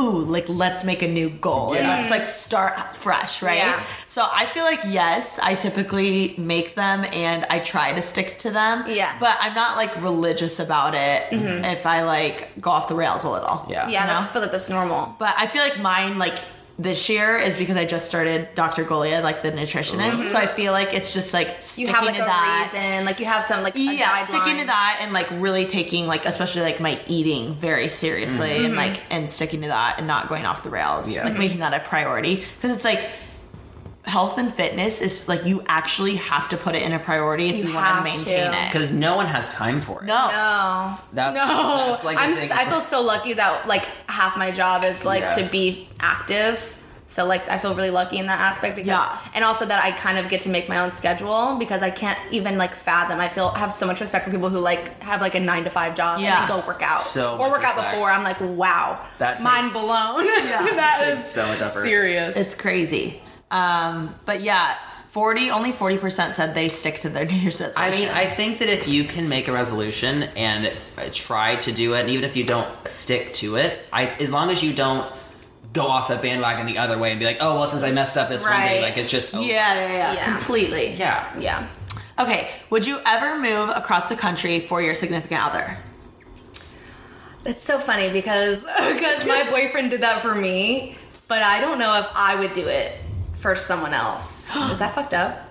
ooh, like let's make a new goal and let's like start fresh, right? Yeah. So I feel like, yes, I typically make them and I try to stick to them. Yeah. But I'm not like religious about it if I like go off the rails a little. Yeah. Yeah, You know? that's feel like that's normal. But I feel like mine, like this year, is because I just started Dr. Golia, like the nutritionist. So I feel like it's just like You sticking have like to a that. reason, like you have some like a Yeah, guideline. sticking to that and like really taking like especially like my eating very seriously and like and sticking to that and not going off the rails. Yeah. Like making that a priority because it's like health and fitness is like you actually have to put it in a priority if you want to have maintain to. it. Because no one has time for it. No. No. That's like the thing. I feel so lucky that like half my job is like Yeah. to be active. So like I feel really lucky in that aspect because Yeah. and also that I kind of get to make my own schedule because I can't even like fathom. I have so much respect for people who like have like a 9 to 5 job Yeah. and then go work out So or much work out respect. before. I'm like, wow, That mind takes- blown. Yeah. That Takes is so much effort. serious. It's crazy. But yeah, only 40% said they stick to their New Year's resolution. I mean, I think that if you can make a resolution and try to do it, and even if you don't stick to it, as long as you don't go off the bandwagon the other way and be like, oh, well, since I messed up this one day, Right. like it's just over. yeah, Yeah. completely. Yeah. yeah. Okay, would you ever move across the country for your significant other? It's so funny because my boyfriend did that for me, but I don't know if I would do it for someone else. Is that fucked up?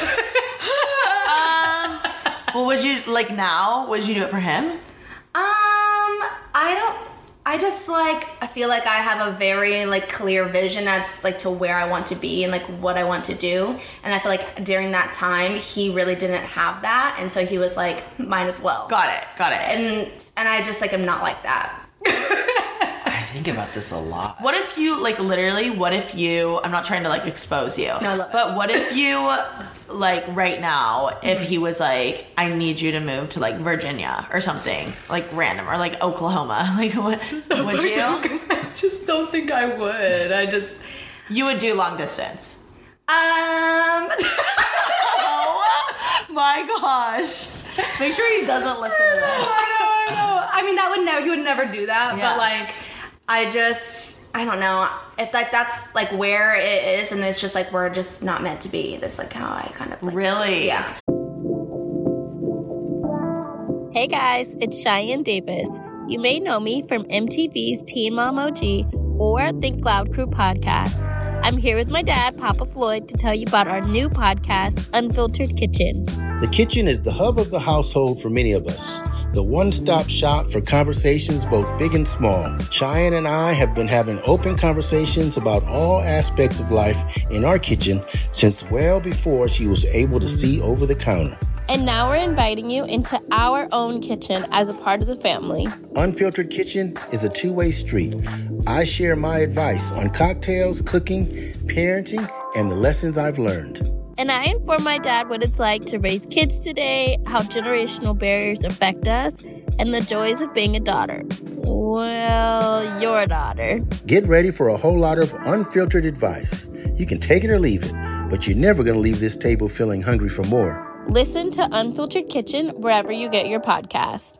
Well, would you, like now, would you do it for him? I feel like I have a very like clear vision as like to where I want to be and like what I want to do. And I feel like during that time he really didn't have that, and so he was like, might as well. Got it. And I just like am not like that. I think about this a lot. What if you, like, literally, what if you, I'm not trying to, like, expose you, I love it. but what if you, like, right now, if he was like, I need you to move to, like, Virginia or something, like, random, or, like, Oklahoma, like, what, would you? I just don't think I would. You would do long distance. Um Oh, my gosh. Make sure he doesn't listen to this. I know. I mean, he would never do that. Yeah. But like, I don't know if that's like where it is, and it's just like we're just not meant to be. That's like how I kind of like Really? yeah. Hey guys, it's Cheyenne Davis. You may know me from MTV's Teen Mom OG or Think Loud Crew podcast. I'm here with my dad, Papa Floyd, to tell you about our new podcast, Unfiltered Kitchen. The kitchen is the hub of the household for many of us. The one-stop shop for conversations both big and small. Cheyenne and I have been having open conversations about all aspects of life in our kitchen since well before she was able to see over the counter. And now we're inviting you into our own kitchen as a part of the family. Unfiltered Kitchen is a two-way street. I share my advice on cocktails, cooking, parenting, and the lessons I've learned. And I inform my dad what it's like to raise kids today, how generational barriers affect us, and the joys of being a daughter. Well, your daughter. Get ready for a whole lot of unfiltered advice. You can take it or leave it, but you're never going to leave this table feeling hungry for more. Listen to Unfiltered Kitchen wherever you get your podcasts.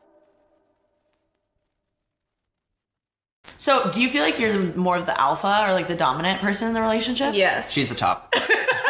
So, do you feel like you're more of the alpha or like the dominant person in the relationship? Yes. She's the top. Okay,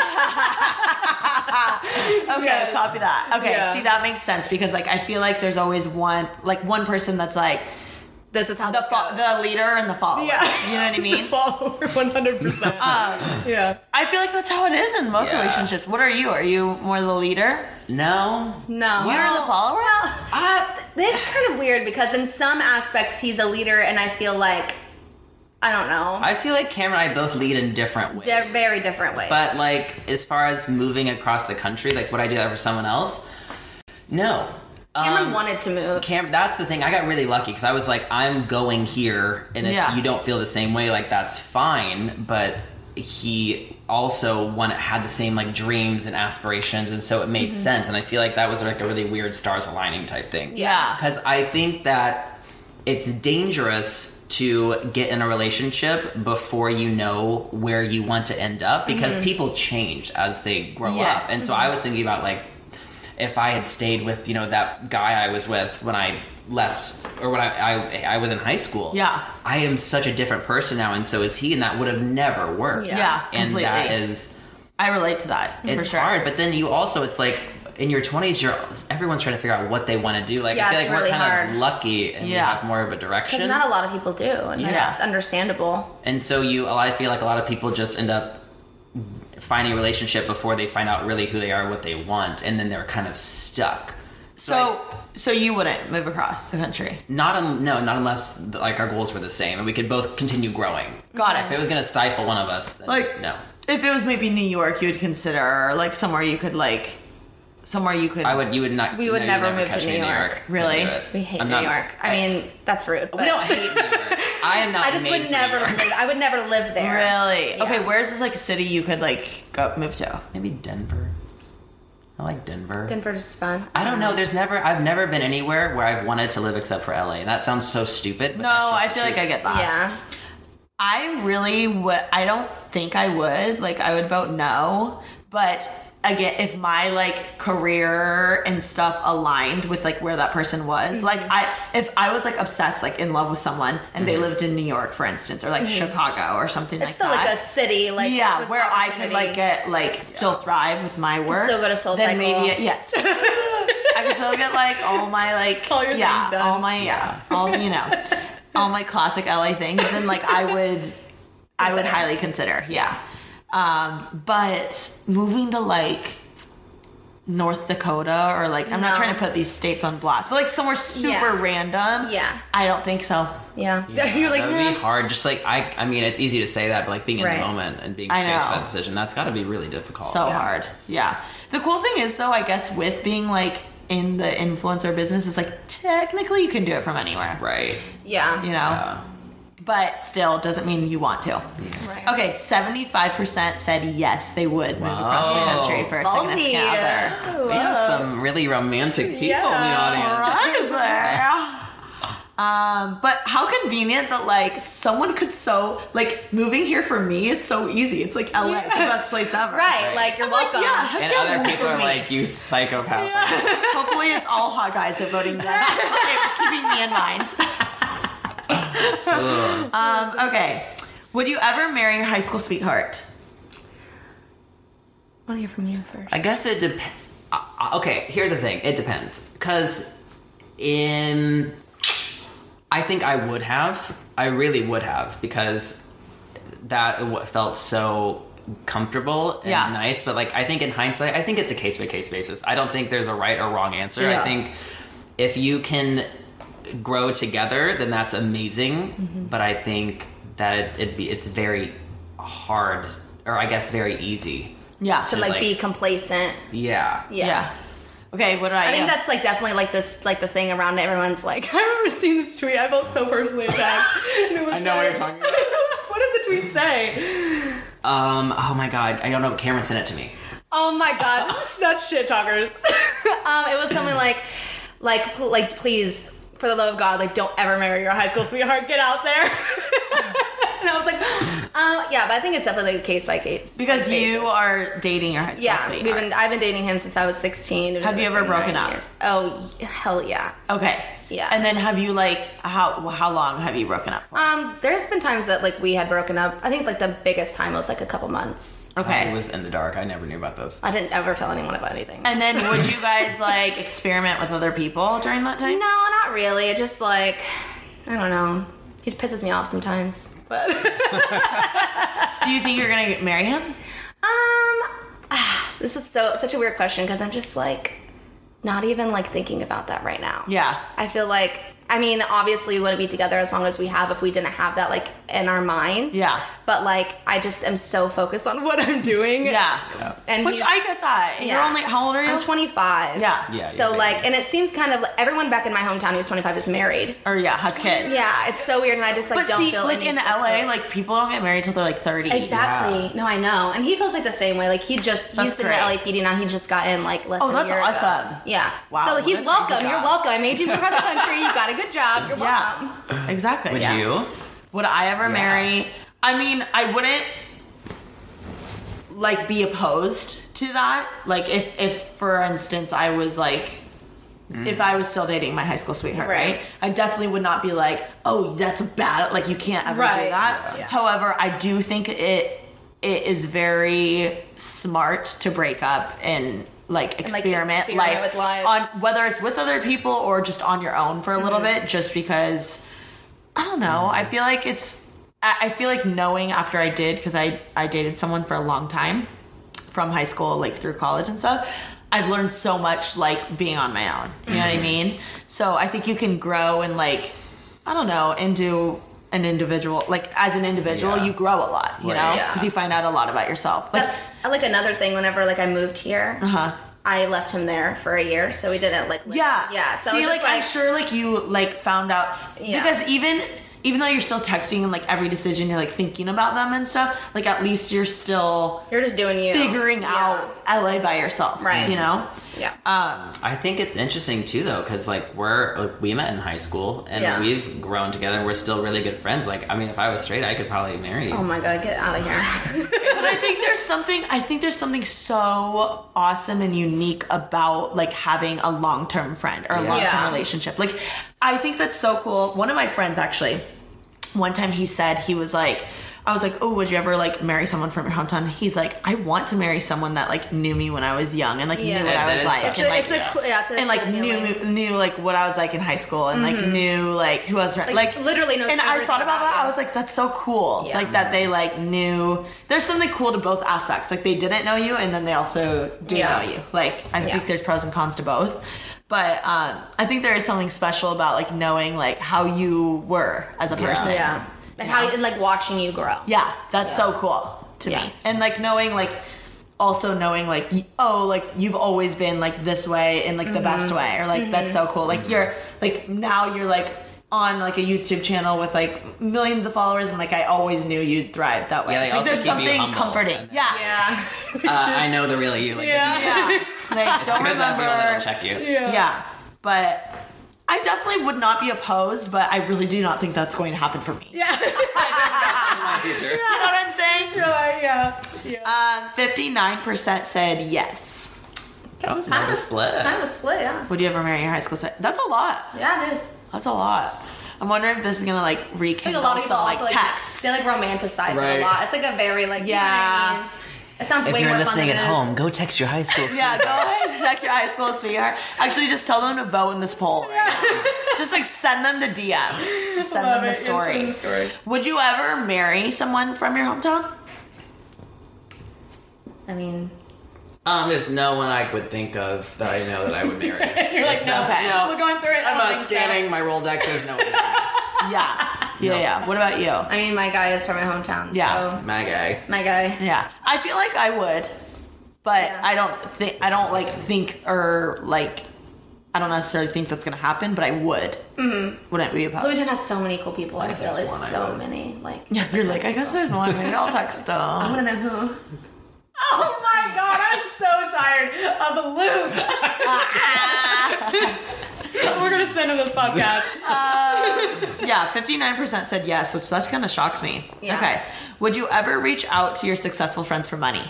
copy that. Okay, Yeah. see, that makes sense because like I feel like there's always one person that's like This is how this goes. the leader and the follower. Yeah. You know what I mean? Follower 100%. Yeah. I feel like that's how it is in most Yeah. relationships. What are you? Are you more the leader? No. No. You're the follower? It's kind of weird because in some aspects he's a leader, and I feel like I don't know. I feel like Cameron and I both lead in different ways. They're very different ways. But like, as far as moving across the country, like would I do that for someone else? No. Cameron wanted to move. That's the thing. I got really lucky because I was like, I'm going here, and if Yeah. you don't feel the same way, like that's fine. But he also had the same like dreams and aspirations, and so it made sense. And I feel like that was like a really weird stars aligning type thing. Yeah. Because I think that it's dangerous to get in a relationship before you know where you want to end up, because people change as they grow Yes. up. And so I was thinking about like if I had stayed with, that guy I was with when I left, or when I was in high school. Yeah. I am such a different person now, and so is he, and that would have never worked. Yeah, and completely. that is... I relate to that. It's for sure. hard, but then you also, it's like, in your 20s, everyone's trying to figure out what they want to do. Like, I feel like it's we're really kind hard. of lucky and we have more of a direction. Because not a lot of people do, and that's understandable. And so I feel like a lot of people just end up finding a relationship before they find out really who they are, what they want, and then they're kind of stuck. So you wouldn't move across the country? Not unless like our goals were the same and we could both continue growing. Got it. If it was going to stifle one of us, then no. If it was maybe New York, you would consider like somewhere you could. You would not. We would never move catch to me New in York. Really? We hate New York. I mean, that's rude. But We don't hate New York. I am not. I just made would for never. New York. I would never live there. Really? Yeah. Okay. Where's this like a city you could like go move to? Maybe Denver. I like Denver. Denver's fun. I don't know. I've never been anywhere where I've wanted to live except for LA, and that sounds so stupid. But No, I feel like I get that. Yeah. I really would. I don't think I would. Like, I would vote no. But again, if my like career and stuff aligned with like where that person was, like if I was like obsessed, like in love with someone, and they lived in New York, for instance, or like Chicago or something It's like still that. like a city, like with where I could like get like still thrive with my work. still go to Soul then Cycle. maybe yes. I could still get like all my like All your things done. all my all my classic LA things. Then like I would highly consider but moving to like North Dakota or like I'm not trying to put these states on blast, but like somewhere super random. Yeah. I don't think so. Yeah. Yeah, You're like, that would be hard. Just like I mean, it's easy to say that, but like being in Right. the moment and being I faced with know. that decision, that's got to be really difficult. So hard. Yeah. The cool thing is though, I guess with being like in the influencer business is like technically you can do it from anywhere. Right. yeah. You know? But still doesn't mean you want to. Right. Okay, 75% said yes, they would move across the country for a Ballsy. significant other. We have some really romantic people in the audience. But how convenient that like someone could like moving here for me is so easy. It's like LA, the best place ever. Right. Like you're welcome. Heck And yeah, other move people for are me. like, you psychopath. Hopefully it's all hot guys that voting yes. Keeping me in mind. Okay. Would you ever marry your high school sweetheart? I want to hear from you first. I guess it depends. Okay, here's the thing. It depends. Because I think I would have. I really would have. Because that felt so comfortable and nice. But like, I think in hindsight, I think it's a case-by-case basis. I don't think there's a right or wrong answer. Yeah. I think if you can grow together, then that's amazing. Mm-hmm. But I think that it's very hard, or I guess very easy. Yeah. to like be complacent. Yeah. Yeah. Okay, what do I I think do? that's like definitely like this, like the thing around everyone's like, I remember seeing this tweet. I felt so personally attacked. And it was I know what you're talking about. What did the tweet say? Oh my god, I don't know. Cameron sent it to me. Oh my god, such shit talkers. It was something like, please, for the love of God, like don't ever marry your high school sweetheart. Get out there. And I was like, yeah, but I think it's definitely like case by case. because basis. you are dating your high school Yeah, sweetheart. I've been dating him since I was 16. Have you ever For broken 9 up? years. Oh hell yeah. Okay. Yeah. And then have you like how long have you broken up for? There's been times that like we had broken up. I think like the biggest time was like a couple months. Okay. I was in the dark. I never knew about this. I didn't ever tell anyone about anything. And then would you guys like experiment with other people during that time? No, not really. It just like, I don't know. He pisses me off sometimes. But Do you think you're gonna marry him? this is such a weird question because I'm just like not even like thinking about that right now. Yeah. I feel like, I mean, obviously we wouldn't be together as long as we have if we didn't have that like in our minds. Yeah. But like I just am so focused on what I'm doing. Yeah. And Which he's- I get that. You're Yeah. only how old are you? I'm 25. Yeah. Yeah. So you're like, baby. and it seems kind of like everyone back in my hometown who's 25 is married. Or yeah, has kids. Yeah, it's so weird, and I just like But don't see, feel like any in like, LA, close. like people don't get married till they're like 30. Exactly. No, I know, and he feels like the same way. Like he's That's in the great. LAPD now. He just got in like less Oh, than a that's year awesome. ago. Yeah. Wow, So what he's a welcome. crazy You're job. welcome. I made you move across the country. You got a good job. You're welcome. Yeah. Exactly. Would Yeah. you? Would I ever marry? I mean, I wouldn't like be opposed to that. Like if for instance I was like, if I was still dating my high school sweetheart, right? I definitely would not be like, oh, that's bad. Like you can't ever do that. Yeah. However, I do think it is very smart to break up and like experiment with life. on whether it's with other people or just on your own for a little bit, just because I don't know. I feel like knowing after I did, because I dated someone for a long time from high school, like through college and stuff. I've learned so much like being on my own. You know what I mean? So I think you can grow and like, I don't know, into an individual, like as an individual, you grow a lot, you know, because you find out a lot about yourself. Like, That's like another thing. Whenever like I moved here, I left him there for a year, so we didn't like. Live. Yeah. So see, like I'm sure like you like found out because even though you're still texting and like every decision you're like thinking about them and stuff, like at least you're just doing you, figuring out LA by yourself, right? You know. Yeah. I think it's interesting too, though, because like we met in high school and we've grown together. We're still really good friends. Like, I mean, if I was straight, I could probably marry you. Oh my god, get out of here! But I think there's something so awesome and unique about like having a long-term friend or a long-term relationship. Like, I think that's so cool. One of my friends actually, one time he said he was like. I was like, oh, would you ever like marry someone from your hometown? He's like, I want to marry someone that like knew me when I was young and like knew what I was like, and like knew like what I was like in high school and like knew like who I was like literally knows. And I thought about that. I was like, that's so cool. Like that they like knew. There's something cool to both aspects. Like they didn't know you and then they also do know you. Like I think there's pros and cons to both. But I think there is something special about like knowing like how you were as a person. Yeah. And how and like watching you grow. Yeah, that's so cool to me. And like knowing like oh, like you've always been like this way in like the best way, or like that's so cool. Like you're like now you're like on like a YouTube channel with like millions of followers, and like I always knew you'd thrive that way. Yeah, like there's something comforting. Yeah. I know the real you. Like, Like it's don't good to remember. have people check you. Yeah, but. I definitely would not be opposed, but I really do not think that's going to happen for me. Yeah. I don't know You know what I'm saying? Yeah. 59% said yes. That was kind of a split. Kind of a split, yeah. Would you ever marry your high school set? That's a lot. Yeah, it is. That's a lot. I'm wondering if this is gonna like rekindle a lot of people some also like texts. they like romanticize it a lot. It's like a very like you know what I mean? It sounds If way you're more listening fun at than it home, is. go text your high school. Yeah, go ahead, check your high school sweetheart. Actually, just tell them to vote in this poll. Right now. Just like send them the DM. Just send them the story. Send the story. Would you ever marry someone from your hometown? I mean, there's no one I would think of that I know that I would marry. You're like, no, Okay. we're going through it. I'm not scanning my Rolodex. There's no one. Yeah. What about you? I mean, my guy is from my hometown. Yeah. So My guy. my guy. Yeah, I feel like I would, but I don't think I don't necessarily think that's gonna happen, but I would. Wouldn't be opposed. Louisiana has so many cool people. I feel there's it's one I so would. many. Like, Yeah, you're like, I guess there's one. Maybe I'll text them. I want to know who. Oh my god, I'm so tired of Luke. We're gonna send him this podcast. Yeah, 59% said yes, which that kind of shocks me. Yeah. Okay. Would you ever reach out to your successful friends for money?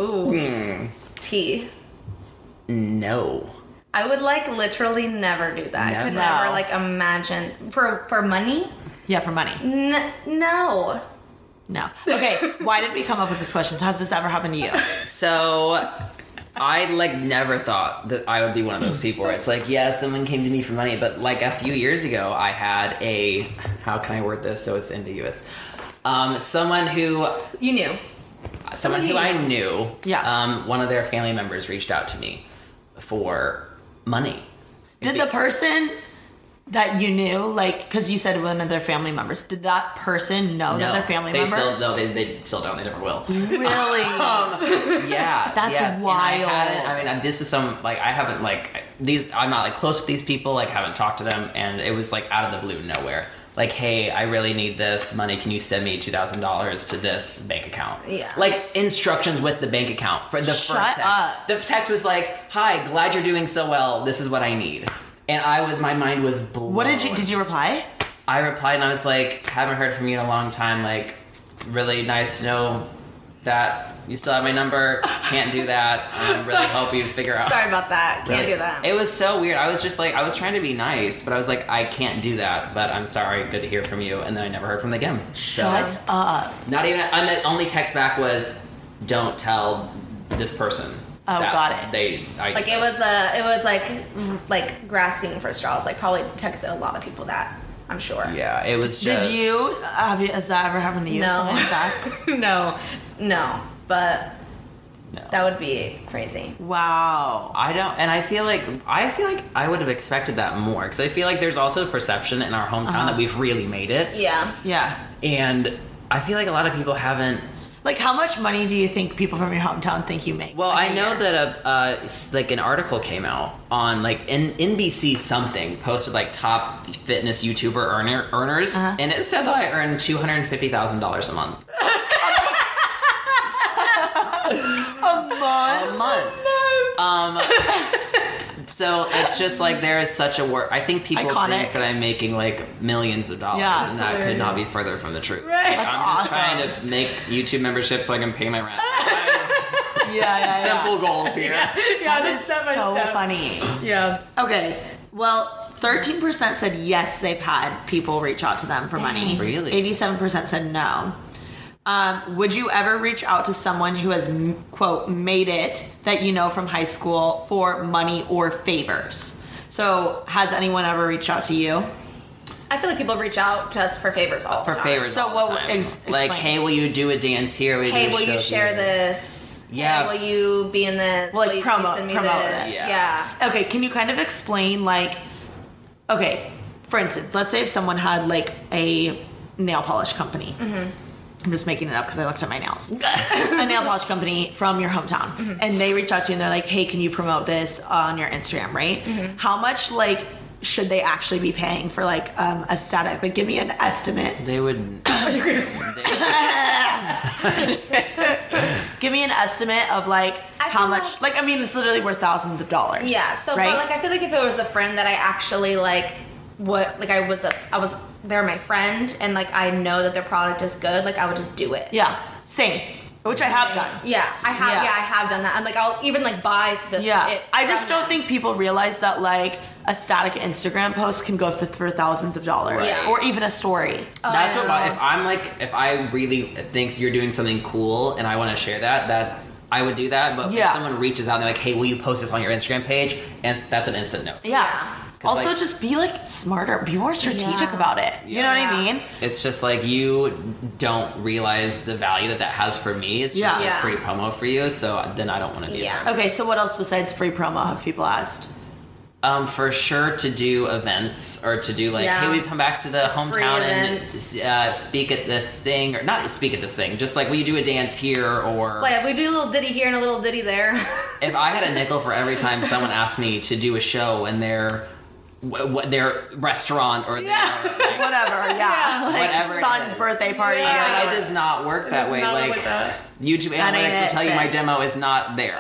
T. No. I would like literally never do that. I could never No. like imagine for money. Yeah, for money. No. No. Okay, why did we come up with this question? Has this ever happened to you? So, I like never thought that I would be one of those people where it's like, yeah, someone came to me for money, but like a few years ago, I had how can I word this so it's ambiguous? Someone who You knew. I knew. Yeah. One of their family members reached out to me for money. Did the person that you knew, like, because you said one of their family members, did that person know that their family member? They still don't. They never will. Really? Yeah, That's yeah. wild. And I mean, this is some like I haven't like these. I'm not like close with these people. Like, haven't talked to them, and it was like out of the blue, nowhere. Like, hey, I really need this money. Can you send me $2,000 to this bank account? Yeah. Like instructions with the bank account for the first text. up. The text was like, "Hi, glad you're doing so well. This is what I need." And my mind was blown. What did you reply? I replied and I was like, haven't heard from you in a long time. Like, really nice to know that you still have my number. Can't do that. Really help you figure out. Sorry about that. Can't do that. It was so weird. I was just like, I was trying to be nice, but I was like, I can't do that. But I'm sorry. Good to hear from you. And then I never heard from them again. Shut up. Not even. And the only text back was, "Don't tell this person." Oh, got it. It was like grasping for straws. Like probably texted a lot of people that, I'm sure. Yeah, it was just. Did you? Has that ever happened to you? No. Something like that? No. But that would be crazy. Wow. I don't, and I feel like I would have expected that more, because I feel like there's also a perception in our hometown that we've really made it. Yeah. Yeah. And I feel like a lot of people haven't. Like, how much money do you think people from your hometown think you make? Well, I know that like an article came out on like NBC something posted like top fitness YouTuber earners, and it said that I earned $250,000 a month. A month. So it's just like there is such a work. I think people think that I'm making like millions of dollars, and that could not be further from the truth. Right. That's I'm just trying to make YouTube membership so I can pay my rent. Simple goals here. That is so funny. Yeah. Okay. Well, 13% said yes, they've had people reach out to them for money. Really? 87% said no. Would you ever reach out to someone who has, quote, made it that you know from high school for money or favors? So has anyone ever reached out to you? I feel like people reach out to us for favors all the time. For favors So all what the time. explain. Like, hey, will you do a dance here? Hey, will you share this? Yeah. Hey, will you be in this? Like will you promote send me this. this? Yeah. Okay, can you kind of explain, like, okay, for instance, let's say if someone had like a nail polish company. Mm-hmm. I'm just making it up because I looked at my nails. A nail polish company from your hometown. And they reach out to you and they're like, hey, can you promote this on your Instagram, right? How much, like, should they actually be paying for, like, a static? Like, give me an estimate. They would. Give me an estimate of, like, how much. Like, I mean, it's literally worth thousands of dollars. Yeah, so, right? but, like, I feel like if it was a friend that I actually, like, they're my friend, and like I know that their product is good, like I would just do it. Yeah, same. Which I have done. Yeah, I have done that. And like I'll even like buy the. Yeah, I just don't think people realize that like a static Instagram post can go for thousands of dollars, or even a story. That's what. If I really think you're doing something cool and I want to share that I would do that. But if someone reaches out and they're like, hey, will you post this on your Instagram page? And that's an instant no. Yeah. Also, just be like smarter, be more strategic about it. You know what I mean? It's just like you don't realize the value that has for me. It's just like free promo for you, so then I don't want to do that. Okay, so what else besides free promo have people asked? For sure to do events or to do like, hey, we come back to the hometown and speak at this thing, or not speak at this thing, just like, will you do a dance here, or like we do a little ditty here and a little ditty there. If I had a nickel for every time someone asked me to do a show in their restaurant or their like, whatever, like whatever son's birthday party. It does not work that way. Like YouTube analytics will tell you my demo is not there.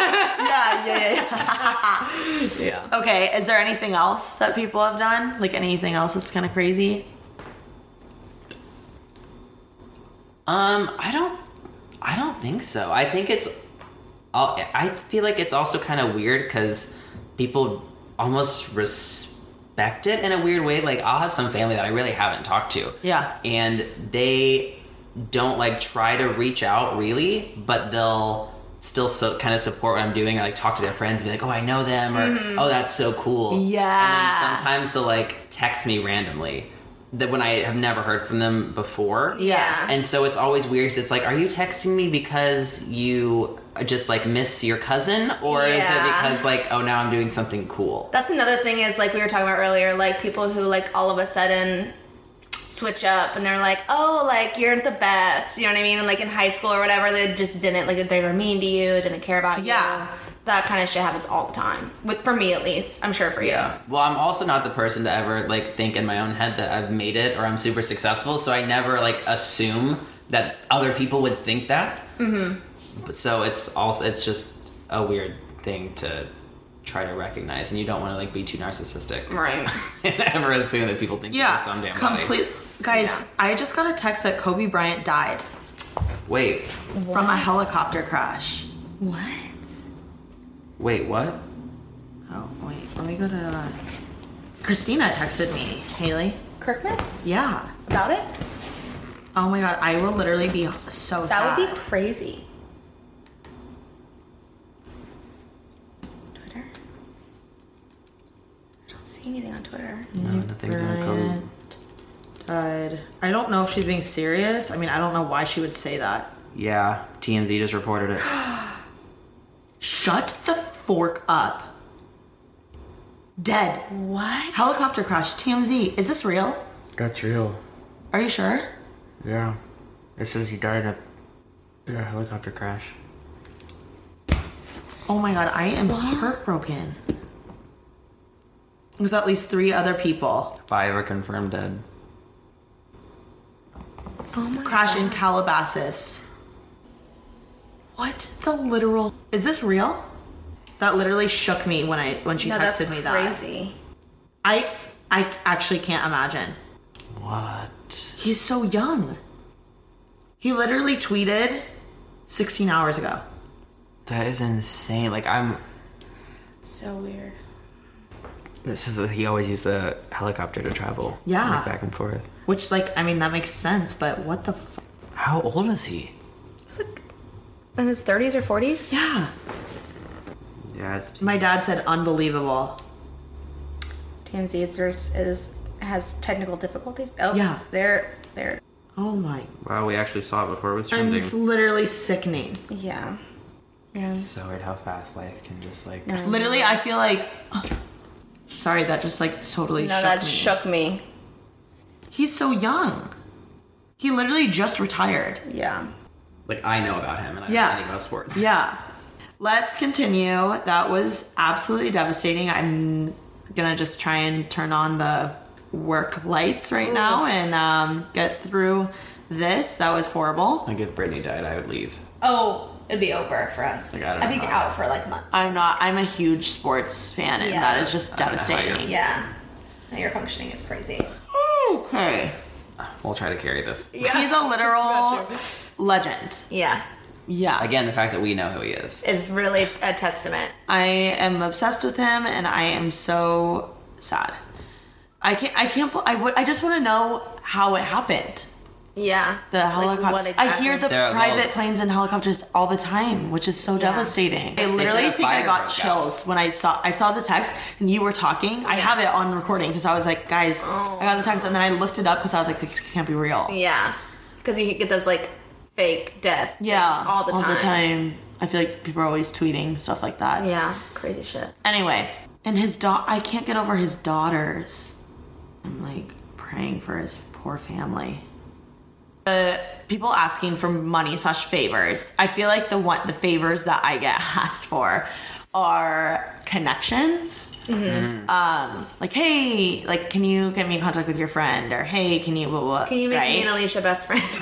Yeah. Okay, is there anything else that people have done? Like anything else that's kind of crazy? I don't think so. I think I feel like it's also kind of weird because people almost respect it in a weird way. Like I'll have some family that I really haven't talked to. Yeah. And they don't like try to reach out really, but they'll still kind of support what I'm doing. I like talk to their friends and be like, oh, I know them, or oh, that's so cool. Yeah. And then sometimes they'll like text me randomly that when I have never heard from them before. Yeah. And so it's always weird. It's like, are you texting me because you just like miss your cousin, or is it because like, oh, now I'm doing something cool? That's another thing is like we were talking about earlier, like people who like all of a sudden switch up and they're like, oh, like you're the best, you know what I mean? And like in high school or whatever, they just didn't, like they were mean to you, didn't care about you. That kind of shit happens all the time. For me at least. I'm sure for you. Well, I'm also not the person to ever like think in my own head that I've made it or I'm super successful, so I never like assume that other people would think that. Mm-hmm. So it's just a weird thing to try to recognize, and you don't want to like be too narcissistic, right? And ever assume that people think you're some damn body. Guys, I just got a text that Kobe Bryant died. Wait. from a helicopter crash. What? Wait, what? Oh, wait. Let me go to... Christina texted me, Haley. Kirkman? Yeah. About it? Oh my god, I will literally be so sad. That would be crazy. Twitter? I don't see anything on Twitter. No, nothing's in code. Died. I don't know if she's being serious. I mean, I don't know why she would say that. Yeah, TMZ just reported it. Shut the fork up. Dead. What? Helicopter crash. TMZ. Is this real? That's real. Are you sure? Yeah. It says he died in a helicopter crash. Oh my god, I am heartbroken. With at least 3 other people. 5 are confirmed dead. Oh my Crash in Calabasas. What the literal... Is this real? That literally shook me when she texted me that. That's crazy. I actually can't imagine. What? He's so young. He literally tweeted 16 hours ago. That is insane. Like, So weird. It says that he always used the helicopter to travel. Yeah. Like, back and forth. Which, like, I mean, that makes sense, but what the How old is he? It's like in his 30s or 40s? Yeah. Yeah, it's... My dad said unbelievable. TMZ has technical difficulties. Oh, Yeah. They're Oh my. Wow, we actually saw it before it was And trending. it's literally sickening. yeah. So weird how fast life can just, like... Literally, I feel like... Sorry, that just, like, totally No, shook that me. shook me. He's so young. He literally just retired. Yeah. Like, I know about him, and I don't Yeah. know anything about sports. Yeah. Let's continue. That was absolutely devastating. I'm gonna just try and turn on the work lights right now and get through this. That was horrible. Like, if Brittany died, I would leave. Oh, it'd be over for us. Like, I don't I'd be know how- out for like months. I'm a huge sports fan, and Yeah. that is just I don't know how devastating. Yeah. Your functioning is crazy. Okay. We'll try to carry this. He's a literal legend. Yeah. Yeah. Again, the fact that we know who he is. Is really a testament. I am obsessed with him, and I am so sad. I just want to know how it happened. Yeah. The helicopter. what I exactly? hear the They're- private planes and helicopters all the time, which is so devastating. I literally said a think I fire got broke chills when I saw the text and you were talking. I have it on recording because I was like, guys, I got the text, and then I looked it up because I was like, this can't be real. Yeah. Because you get those like fake death. Yeah, things all the time. I feel like people are always tweeting stuff like that. Yeah. Crazy shit. Anyway, and I can't get over his daughters. I'm like praying for his poor family. People asking for money / favors. I feel like the favors that I get asked for are connections. Like, hey, like, can you get me in contact with your friend? Or hey, can you blah blah? Can you make me and Alicia best friends?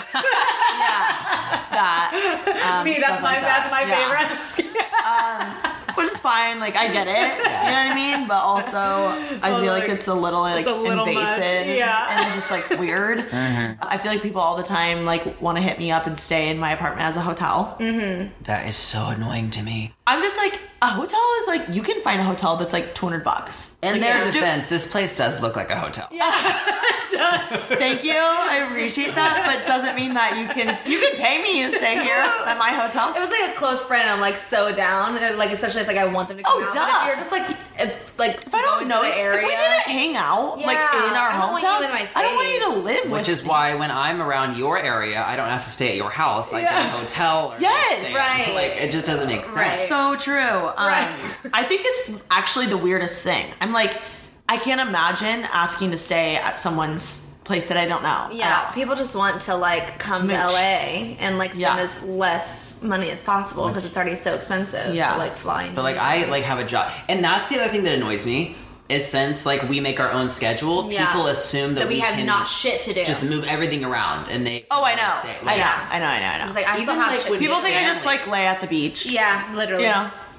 that? Me, that's stuff like my that. favorite. Which is fine, like I get it, you know what I mean? But also, I feel like it's a little like a little much, invasive yeah. and just like weird. I feel like people all the time like want to hit me up and stay in my apartment as a hotel. That is so annoying to me. I'm just like, a hotel is like, you can find a hotel that's like $200. In Like, their it's defense, this place does look like a hotel. Thank you, I appreciate that, but doesn't mean that you can pay me to stay here at my hotel. It was like a close friend. I'm like so down, and, like especially if like I want them to come Oh, out. duh. But if you're just like If I don't know the area, if we didn't hang out like Yeah, in our I don't want hometown, you in my I don't want you to space. live with Which is why when I'm around your area, I don't ask to stay at your house. I get a hotel or Yes! something. Right. Like, it just doesn't make sense. Right. So true. I think it's actually the weirdest thing. I'm like, I can't imagine asking to stay at someone's place that I don't know. Yeah, at all. people just want to like come Mooch. to LA and like spend Yeah. as less money as possible because it's already so expensive Yeah. to like fly. But like I like have a job, and that's the other thing that annoys me is since like we make our own schedule, Yeah. people assume that we have can not shit to do. just move everything around, and they Oh, I know. stay. I Like, know. I know. It's like I still Even, have like, shit when to do. People think I just like lay at the beach. Yeah, literally. You know?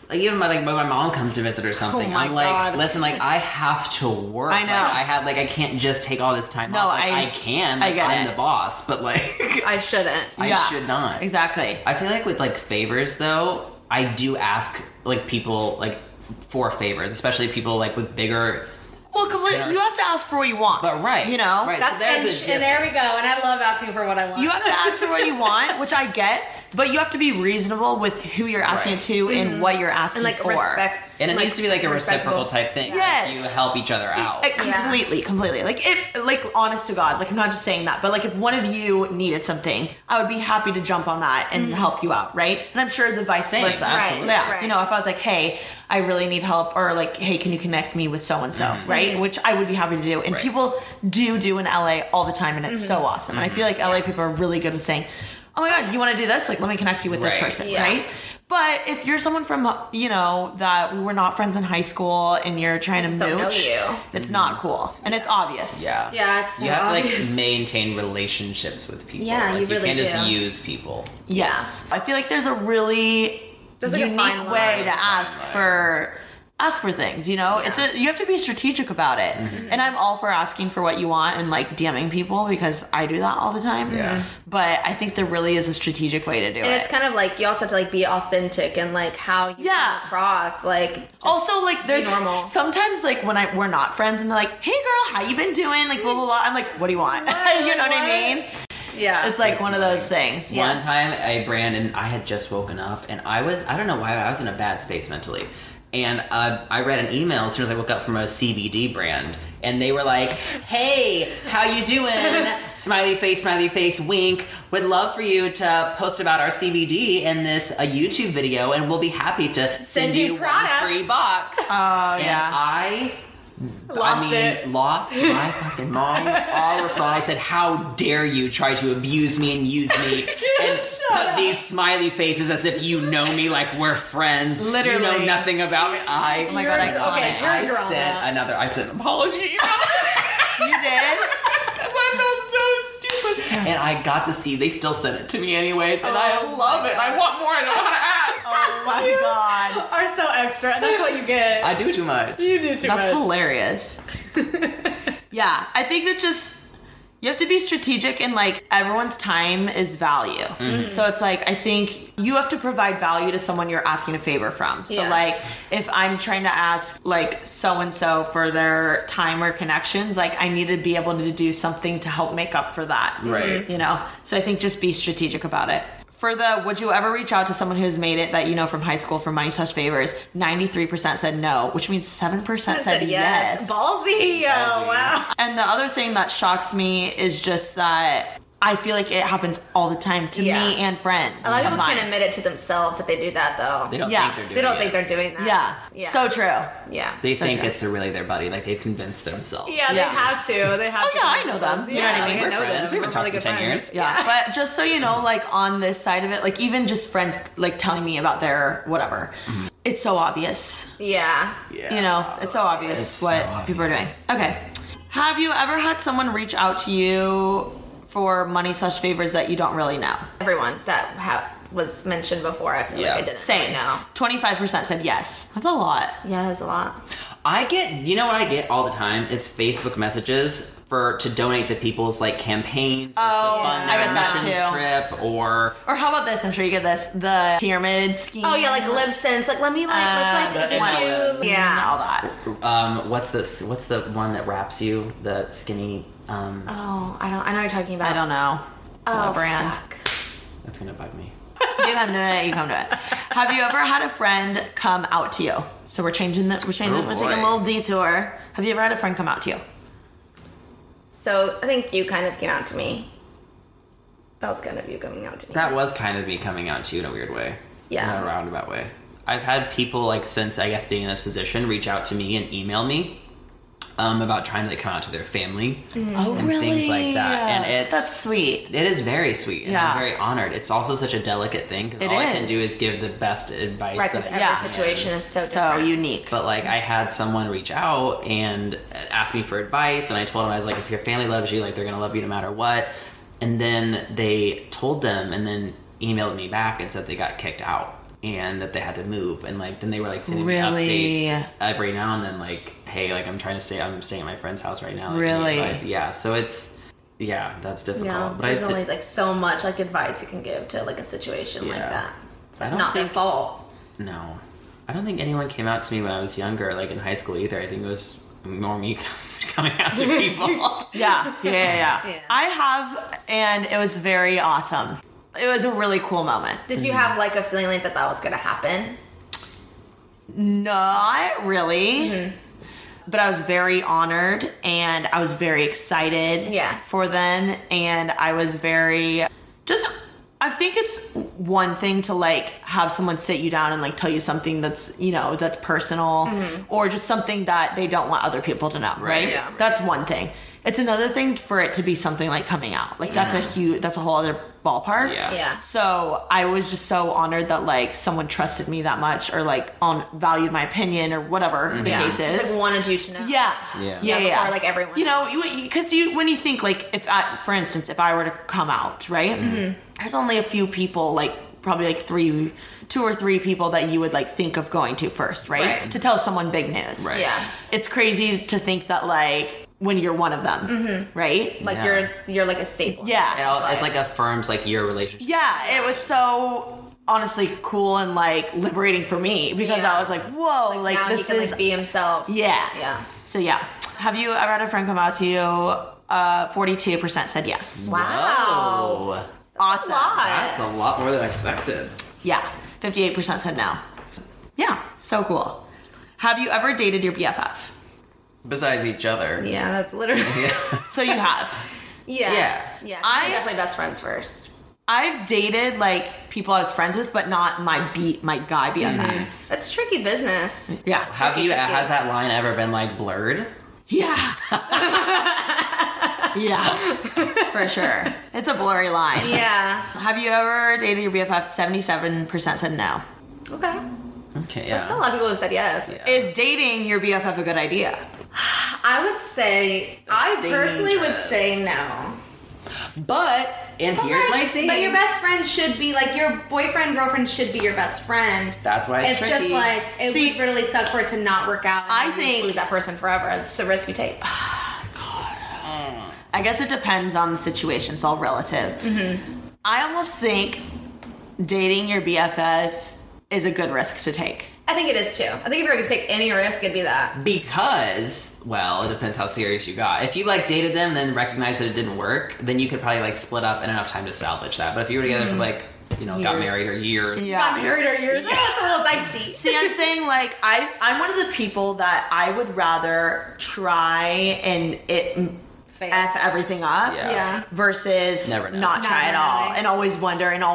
Like even when my mom comes to visit or something, Oh my I'm like, God. listen, like I have to work. I know. Like, I can't just take all this time No, off. Like, I I can. I Like, get I'm it. the boss, but like I shouldn't. I Yeah, should not. Exactly. I feel like with like favors though, I do ask like people like for favors, especially people like with bigger. Well, you have to ask for what you want. But right, You know? right. That's so there's and there we go. And I love asking for what I want. You have to ask for what you want, which I get, but you have to be reasonable with who you're asking Right. it to and what you're asking and like for. respect. and it needs to be like a reciprocal type thing. Yes. Like, you help each other out. Completely. Like if, like, honest to God, like I'm not just saying that, but like if one of you needed something, I would be happy to jump on that and help you out, right? And I'm sure the vice Same, versa. absolutely. Yeah. Right. You know, if I was like, hey, I really need help, or like, hey, can you connect me with so and so, right? Which I would be happy to do. And Right. people do in LA all the time, and it's so awesome. And I feel like LA people are really good with saying, oh my God, you want to do this? Like, let me connect you with this Right. person, Yeah. right? But if you're someone from, you know, that we were not friends in high school and you're trying to Just don't know mooch, you. it's not cool. And it's obvious. Yeah. Yeah, it's so you have to obvious. like maintain relationships with people. Yeah, like, you really can't just do. use people. Yes. I feel like there's a really There's, like, a unique fine way line. to ask for things, you know? Yeah. You have to be strategic about it. And I'm all for asking for what you want and like DMing people because I do that all the time. Yeah. But I think there really is a strategic way to do And it. it's kind of like you also have to like be authentic and like how you Yeah. come across. Like just Also, like, there's normal. sometimes, like, when we're not friends and they're like, hey, girl, how you been doing? Like, blah, blah, blah. I'm like, what do you want? You know what I mean? yeah, It's like one of those things. One time, Brandon, I had just woken up, and I don't know why, I was in a bad space mentally. And I read an email as soon as I woke up from a CBD brand, and they were like, hey, how you doing? Smiley face, wink. Would love for you to post about our CBD in a YouTube video, and we'll be happy to send you one product. free box. Oh, And yeah. I Lost lost my fucking mind. All of I said, how dare you try to abuse me and use me and put these smiley faces as if you know me like we're friends. You know Literally. nothing about me. Oh my God, I got it. I sent an apology. You did? Because I felt so stupid. And I got to see, they still sent it to me anyways, and I love it. I want more. I don't know how to ask. Oh, my God. Are so extra. That's what you get. I do too much. You do too That's much. hilarious. Yeah, I think it's just you have to be strategic and like everyone's time is value. So it's like I think you have to provide value to someone you're asking a favor from. So Yeah. like if I'm trying to ask like so and so for their time or connections, like I need to be able to do something to help make up for that. Right. You know? So I think just be strategic about it. For the would you ever reach out to someone who's made it that you know from high school for money / favors, 93% said no, which means 7% said yes. Ballsy. Oh, wow. And the other thing that shocks me is just that I feel like it happens all the time to Yeah. me and friends. a lot of of people mine. can't admit it to themselves that they do that though. They don't Yeah. think they're doing They don't it. think they're doing that. Yeah. Yeah. So true. Yeah. They So think true. it's really their buddy. Like they've convinced themselves. Yeah, they Yeah. have to. They have Oh, to. yeah, I know them. You know what I mean? We're know friends. them. We haven't We're talked really in good 10 friends. years. Yeah. But just so you know, like on this side of it, like even just friends like telling me about their whatever, it's so obvious. Yeah. Yeah. You know, it's so obvious It's so what people are doing. obvious. Okay. Have you ever had someone reach out to you for money / favors that you don't really know? Everyone that was mentioned before, I feel Yeah. like I didn't Same. really know. 25% said yes. That's a lot. Yeah, that's a lot. You know what I get all the time is Facebook messages to donate to people's like campaigns or Oh, to fund I their get that missions too. trip or Or how about this? I'm sure you get this. The pyramid scheme. Oh yeah, like Libsyn's. Like let's the get MLM. you. Yeah. all that. what's the one that wraps you, the skinny Oh, I know what you're talking about. I don't know. Oh, What brand? fuck. that's gonna bug me. You come to it. You come to it. Have you ever had a friend come out to you? So we're taking a little detour. Have you ever had a friend come out to you? So I think you kind of came out to me. That was kind of you coming out to me. That was kind of me coming out to you in a weird way. Yeah. In a roundabout way. I've had people like since I guess being in this position reach out to me and email me about trying to like, come out to their family Oh, and things like that. And that's sweet. It is very sweet, and Yeah. I'm very honored. It's also such a delicate thing because It all I can is. do is give the best advice. Right, because that I every can. situation is so So different. unique. But like I had someone reach out and ask me for advice, and I told them I was like, if your family loves you, like they're gonna love you no matter what. And then they told them, and then emailed me back and said they got kicked out. and that they had to move, and like then they were like sending Really? me updates every now and then, like, hey, like I'm staying at my friend's house right now. Like, Really? yeah. So it's that's difficult. Yeah, But there's only like so much like advice you can give to like a situation like that. It's like not their fault. No, I don't think anyone came out to me when I was younger, like in high school either. I think it was more me coming out to people. Yeah. I have, and it was very awesome. It was a really cool moment. Did you have like a feeling like that was gonna happen? Not really. But I was very honored, and I was very excited for them, and I was very I think it's one thing to like have someone sit you down and like tell you something that's, that's personal, or just something that they don't want other people to know, right? Yeah. That's one thing. It's another thing for it to be something like coming out. Like that's a whole other ballpark. Yeah. So I was just so honored that like someone trusted me that much, or like valued my opinion, or whatever the case is. It's like wanted you to know. Yeah. Before like everyone. Because when you think like for instance, if I were to come out, right? There's only a few people, like probably like 2 or 3 people that you would like think of going to first, right? To tell someone big news. Right. Yeah. It's crazy to think that like when you're one of them, right? Like you're like a staple. Yeah. It's like affirms like your relationship. Yeah, it was so honestly cool and like liberating for me, because I was like, whoa, like now this he can is like be himself. Yeah. So have you ever had a friend come out to you? 42% said yes. Wow. Whoa. Awesome. That's a lot more than I expected. Yeah. 58% said no. Yeah. So cool. Have you ever dated your BFF? Besides each other. Yeah, that's literally. So you have. Yeah. I'm definitely best friends first. I've dated like people I was friends with, but not my guy BFF. That's tricky business. Yeah. Has that line ever been like blurred? Yeah. Yeah. For sure. It's a blurry line. Yeah. Have you ever dated your BFF? 77% said no. Okay. Okay, But still a lot of people have said yes. Is dating your BFF a good idea? I would say, I personally would say no. But here's my thing. But your best friend should be like, your boyfriend, girlfriend should be your best friend. That's why it's tricky. Just like, it would really suck for it to not work out. And I you think just lose that person forever. It's a risk you take. I guess it depends on the situation. It's all relative. I almost think dating your BFF is a good risk to take. I think it is too. I think if you were to take any risk, it'd be that. Because, well, it depends how serious you got. If you like dated them and then recognized that it didn't work, then you could probably like split up in enough time to salvage that. But if you were together for like, got married or years. Got married or years. That's a little dicey. See, I'm saying like I'm one of the people that I would rather try and it F everything up Yeah. versus Never know. not try at all really. and always wonder and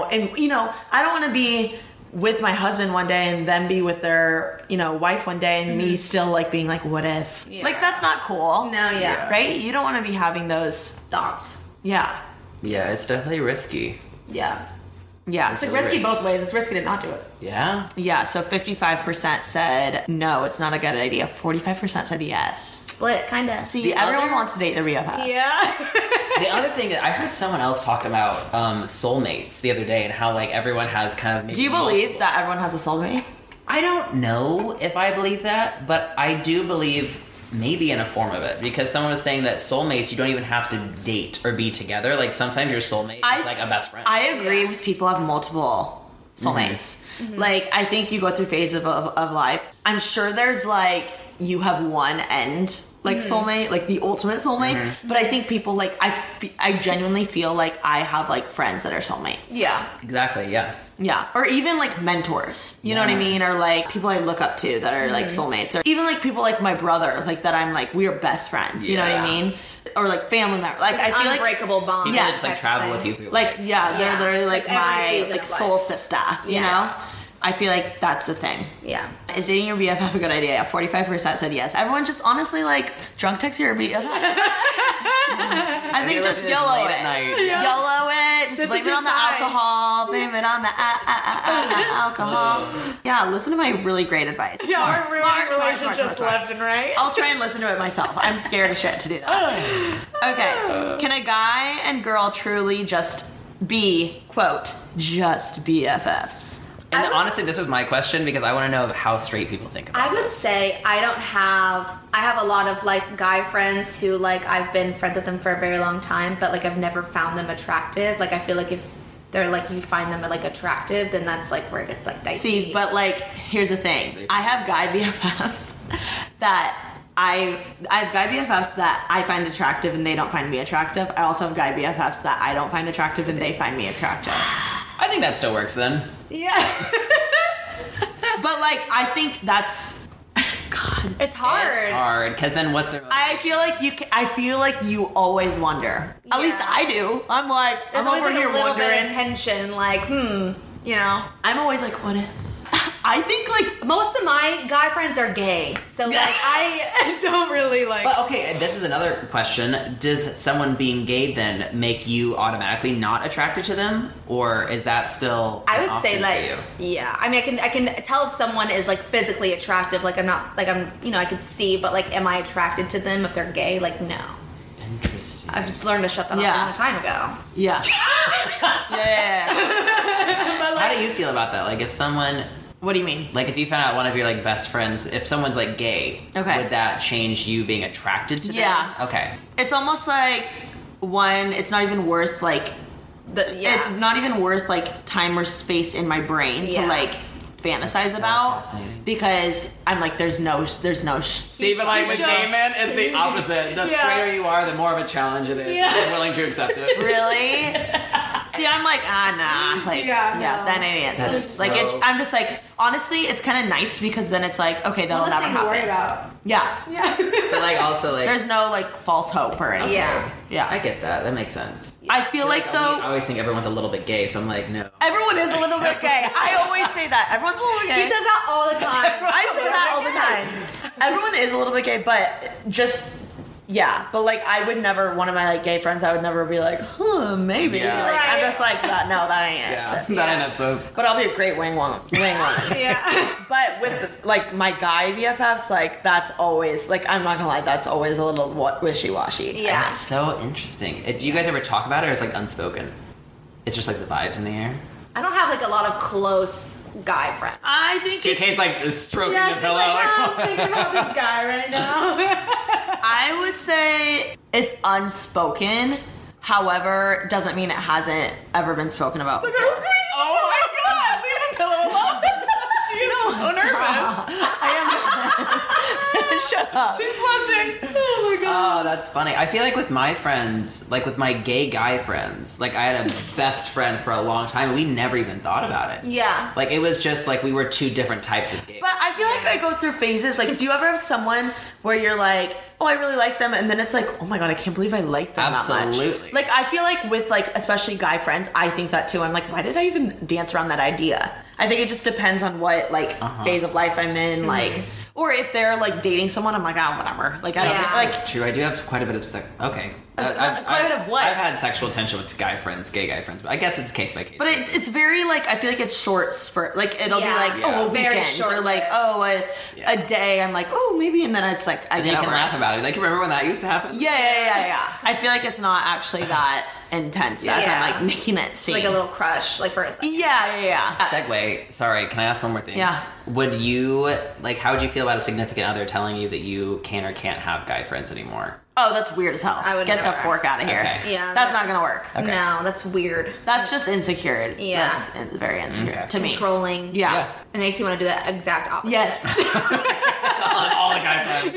I don't want to be with my husband one day and then be with their wife one day and me still like being like, what if? Like that's not cool. No, yeah. Right? You don't want to be having those Thoughts. Yeah. Yeah, it's definitely risky. Yeah. Yeah. It's like risky both ways. It's risky to not do it. Yeah. Yeah, so 55% said no, it's not a good idea. 45% said yes. Split, kind of. See, everyone wants to date their BFF. Yeah. The other thing that I heard someone else talk about soulmates the other day and how like everyone has kind of maybe Do you believe that everyone has a soulmate? I don't know if I believe that, but I do believe maybe in a form of it, because someone was saying that soulmates, you don't even have to date or be together. Like sometimes your soulmate is like a best friend. I agree with people who have multiple soulmates. Like I think you go through phases of life. I'm sure there's like you have one end like soulmate, like the ultimate soulmate. But I think people like I genuinely feel like I have like friends that are soulmates. Yeah. Exactly, yeah. Yeah, or even like mentors, you know what I mean? Or like people I look up to that are like soulmates, or even like people like my brother, like that I'm like, we are best friends, you know what I mean? Or like family members. Like I feel unbreakable bond. People Yes. that just like travel with you through like they're literally like Like every my season like of soul life. sister, you Yeah. know? I feel like that's a thing. Yeah. Is dating your BFF a good idea? Yeah, 45% said yes. Everyone just honestly like drunk text your BFF. I think just YOLO it. At night. YOLO it. Just blame is it your on the sign. alcohol. Blame it on the alcohol. Yeah, listen to my really great advice. Yeah, Smart, we're smart, ruining smart, relationships smart. left and right. I'll try and listen to it myself. I'm scared as shit to do that. Okay. Can a guy and girl truly just be, quote, just BFFs? And honestly, this was my question because I want to know how straight people think about it. I would say I have a lot of like guy friends who like I've been friends with them for a very long time, but like I've never found them attractive. Like I feel like if they're like you find them like attractive, then that's like where it gets like dicey. See, but like here's the thing. I have guy BFFs that I have guy BFFs that I find attractive and they don't find me attractive. I also have guy BFFs that I don't find attractive and they find me attractive. I think that still works then. Yeah. But like I think that's God. It's hard. It's hard because then what's the? I feel like you always wonder. At least I do. I'm like There's I'm always over like here a little bit wondering. of tension, like, you know. I'm always like, what if? I think like Most of my guy friends are gay, so like I don't really like. But okay, this is another question. Does someone being gay then make you automatically not attracted to them, or is that still? I an would say option like, for you? yeah. I mean, I can tell if someone is like physically attractive. Like I'm I could see, but like, am I attracted to them if they're gay? Like, no. Interesting. I've just learned to shut that off a long time ago. yeah. How do you feel about that? Like if someone. What do you mean? Like, if you found out one of your, like, best friends, if someone's, like, gay, Okay. would that change you being attracted to them? Yeah. Okay. It's almost like it's not even worth like it's not even worth like time or space in my brain to like fantasize about fascinating. because I'm like there's no See, but like with gay men, it's the opposite. The straighter you are, the more of a challenge it is. I'm willing to accept it. really. See, I'm like nah, like that ain't it. That's So, like so- I'm just like honestly, it's kind of nice because then it's like okay, that'll never happen. about. Yeah, But like also like there's no like false hope or anything. Yeah. I get that. That makes sense. I feel like I though. always think everyone's a little bit gay, so I'm like, no. Everyone is a little bit gay. I always say that. Everyone's a little bit gay. He says that all the time. I say that all the time. Everyone is a little bit gay, but just but like I would never. One of my like gay friends, I would never be like, maybe. Yeah. Like, I'm Right. just like that. No, that ain't it. sis. That ain't it, sis. But I'll be a great wing woman. Yeah. But with like my guy BFFs, like that's always like I'm not gonna lie, that's always a little wishy washy. Yeah. That's so interesting. Do you guys ever talk about it, or is it like unspoken? It's just like the vibes in the air. I don't have like a lot of close guy friends. I think it's. Kate's like stroking Yeah, the she's pillow. I'm thinking about this guy right now. I would say it's unspoken. However, doesn't mean it hasn't ever been spoken about. Oh my god! Leave the pillow alone. She is so nervous. Shut up. She's blushing. Oh my god. Oh, that's funny. I feel like with my friends, like with my gay guy friends, like I had a best friend for a long time and we never even thought about it. Yeah. Like it was just like we were two different types of gays. But I feel like I go through phases. Like, do you ever have someone where you're like, oh, I really like them, and then it's like, oh my god, I can't believe I like them that Absolutely. much. Like, I feel like with like, especially guy friends, I think that too. I'm like, why did I even dance around that idea? I think it just depends on what like phase of life I'm in, like, or if they're like dating someone, I'm like, whatever. Like, I don't Yeah. like. It's true. I do have quite a bit of okay. Quite a bit of what? I've had sexual tension with guy friends, gay guy friends, but I guess it's case by case. But it's very like I feel like it's short spurt. Like it'll be like a Very weekend or short-lived. like a day. I'm like maybe, and then it's like I and get you over can it. laugh about it. Like remember when that used to happen? Yeah. I feel like it's not actually that intense as Yeah. I'm like making it seem. Like a little crush, like for a second. Yeah. Segue. Sorry, can I ask one more thing? Yeah. Would you how would you feel about a significant other telling you that you can or can't have guy friends anymore? Oh, that's weird as hell. I would Get the never. fork out of here. Okay. Yeah, That's not gonna work. Okay. No, that's weird. That's just insecure. Yeah. That's very insecure Okay. to me. Controlling. Yeah. It makes you want to do the exact opposite. Yes. All the guy friends.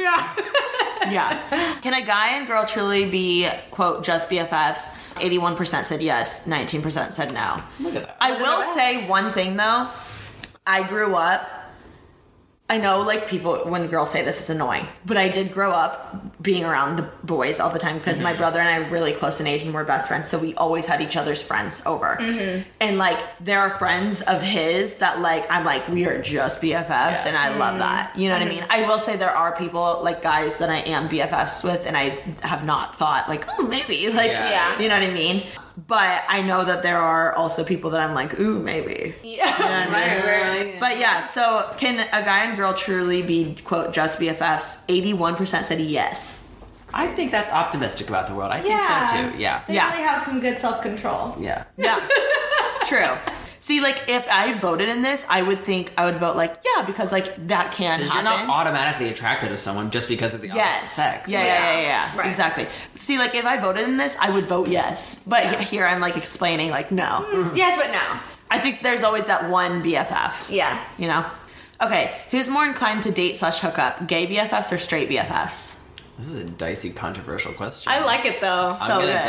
Yeah. Can a guy and girl truly be, quote, just BFFs? 81% said yes, 19% said no. Look at that. I will say one thing though. I grew up. I know, like, people, when girls say this, it's annoying. But I did grow up being around the boys all the time because my brother and I are really close in age and we're best friends. So we always had each other's friends over. And, like, there are friends of his that, like, I'm like, we are just BFFs. And I love that. You know what I mean? I will say there are people, like, guys that I am BFFs with and I have not thought, like, oh, maybe. Like, Yeah. you know what I mean? But I know that there are also people that I'm like, ooh, maybe. Yeah. You know what I mean? But yeah, so can a guy and girl truly be, quote, just BFFs? 81% said yes. I think that's optimistic about the world. I think so too. Yeah. They Yeah. really have some good self-control. Yeah. Yeah. True. See, like, if I voted in this, I would vote, like, yeah, because, like, that can happen. You're not automatically attracted to someone just because of the opposite sex. Yeah. Right. Exactly. See, like, if I voted in this, I would vote yes. But here I'm, like, explaining, like, no. Yes, but no. I think there's always that one BFF. Yeah. You know? Okay, who's more inclined to date / hook up? Gay BFFs or straight BFFs? This is a dicey, controversial question. I like it though. So good.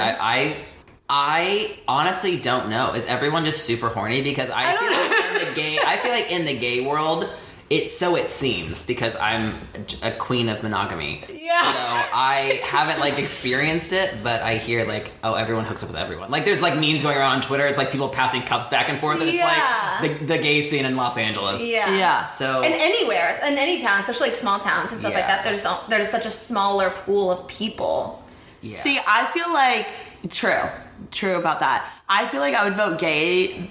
I honestly don't know. Is everyone just super horny? Because I feel like in the gay world, it seems, because I'm a queen of monogamy. Yeah. So I haven't like experienced it, but I hear like, oh, everyone hooks up with everyone. Like there's like memes going around on Twitter. It's like people passing cups back and forth, and it's like the gay scene in Los Angeles. Yeah. So And anywhere, in any town, especially like small towns and stuff like that, there's such a smaller pool of people. yeah. See, I feel like true about that. I feel like I would vote gay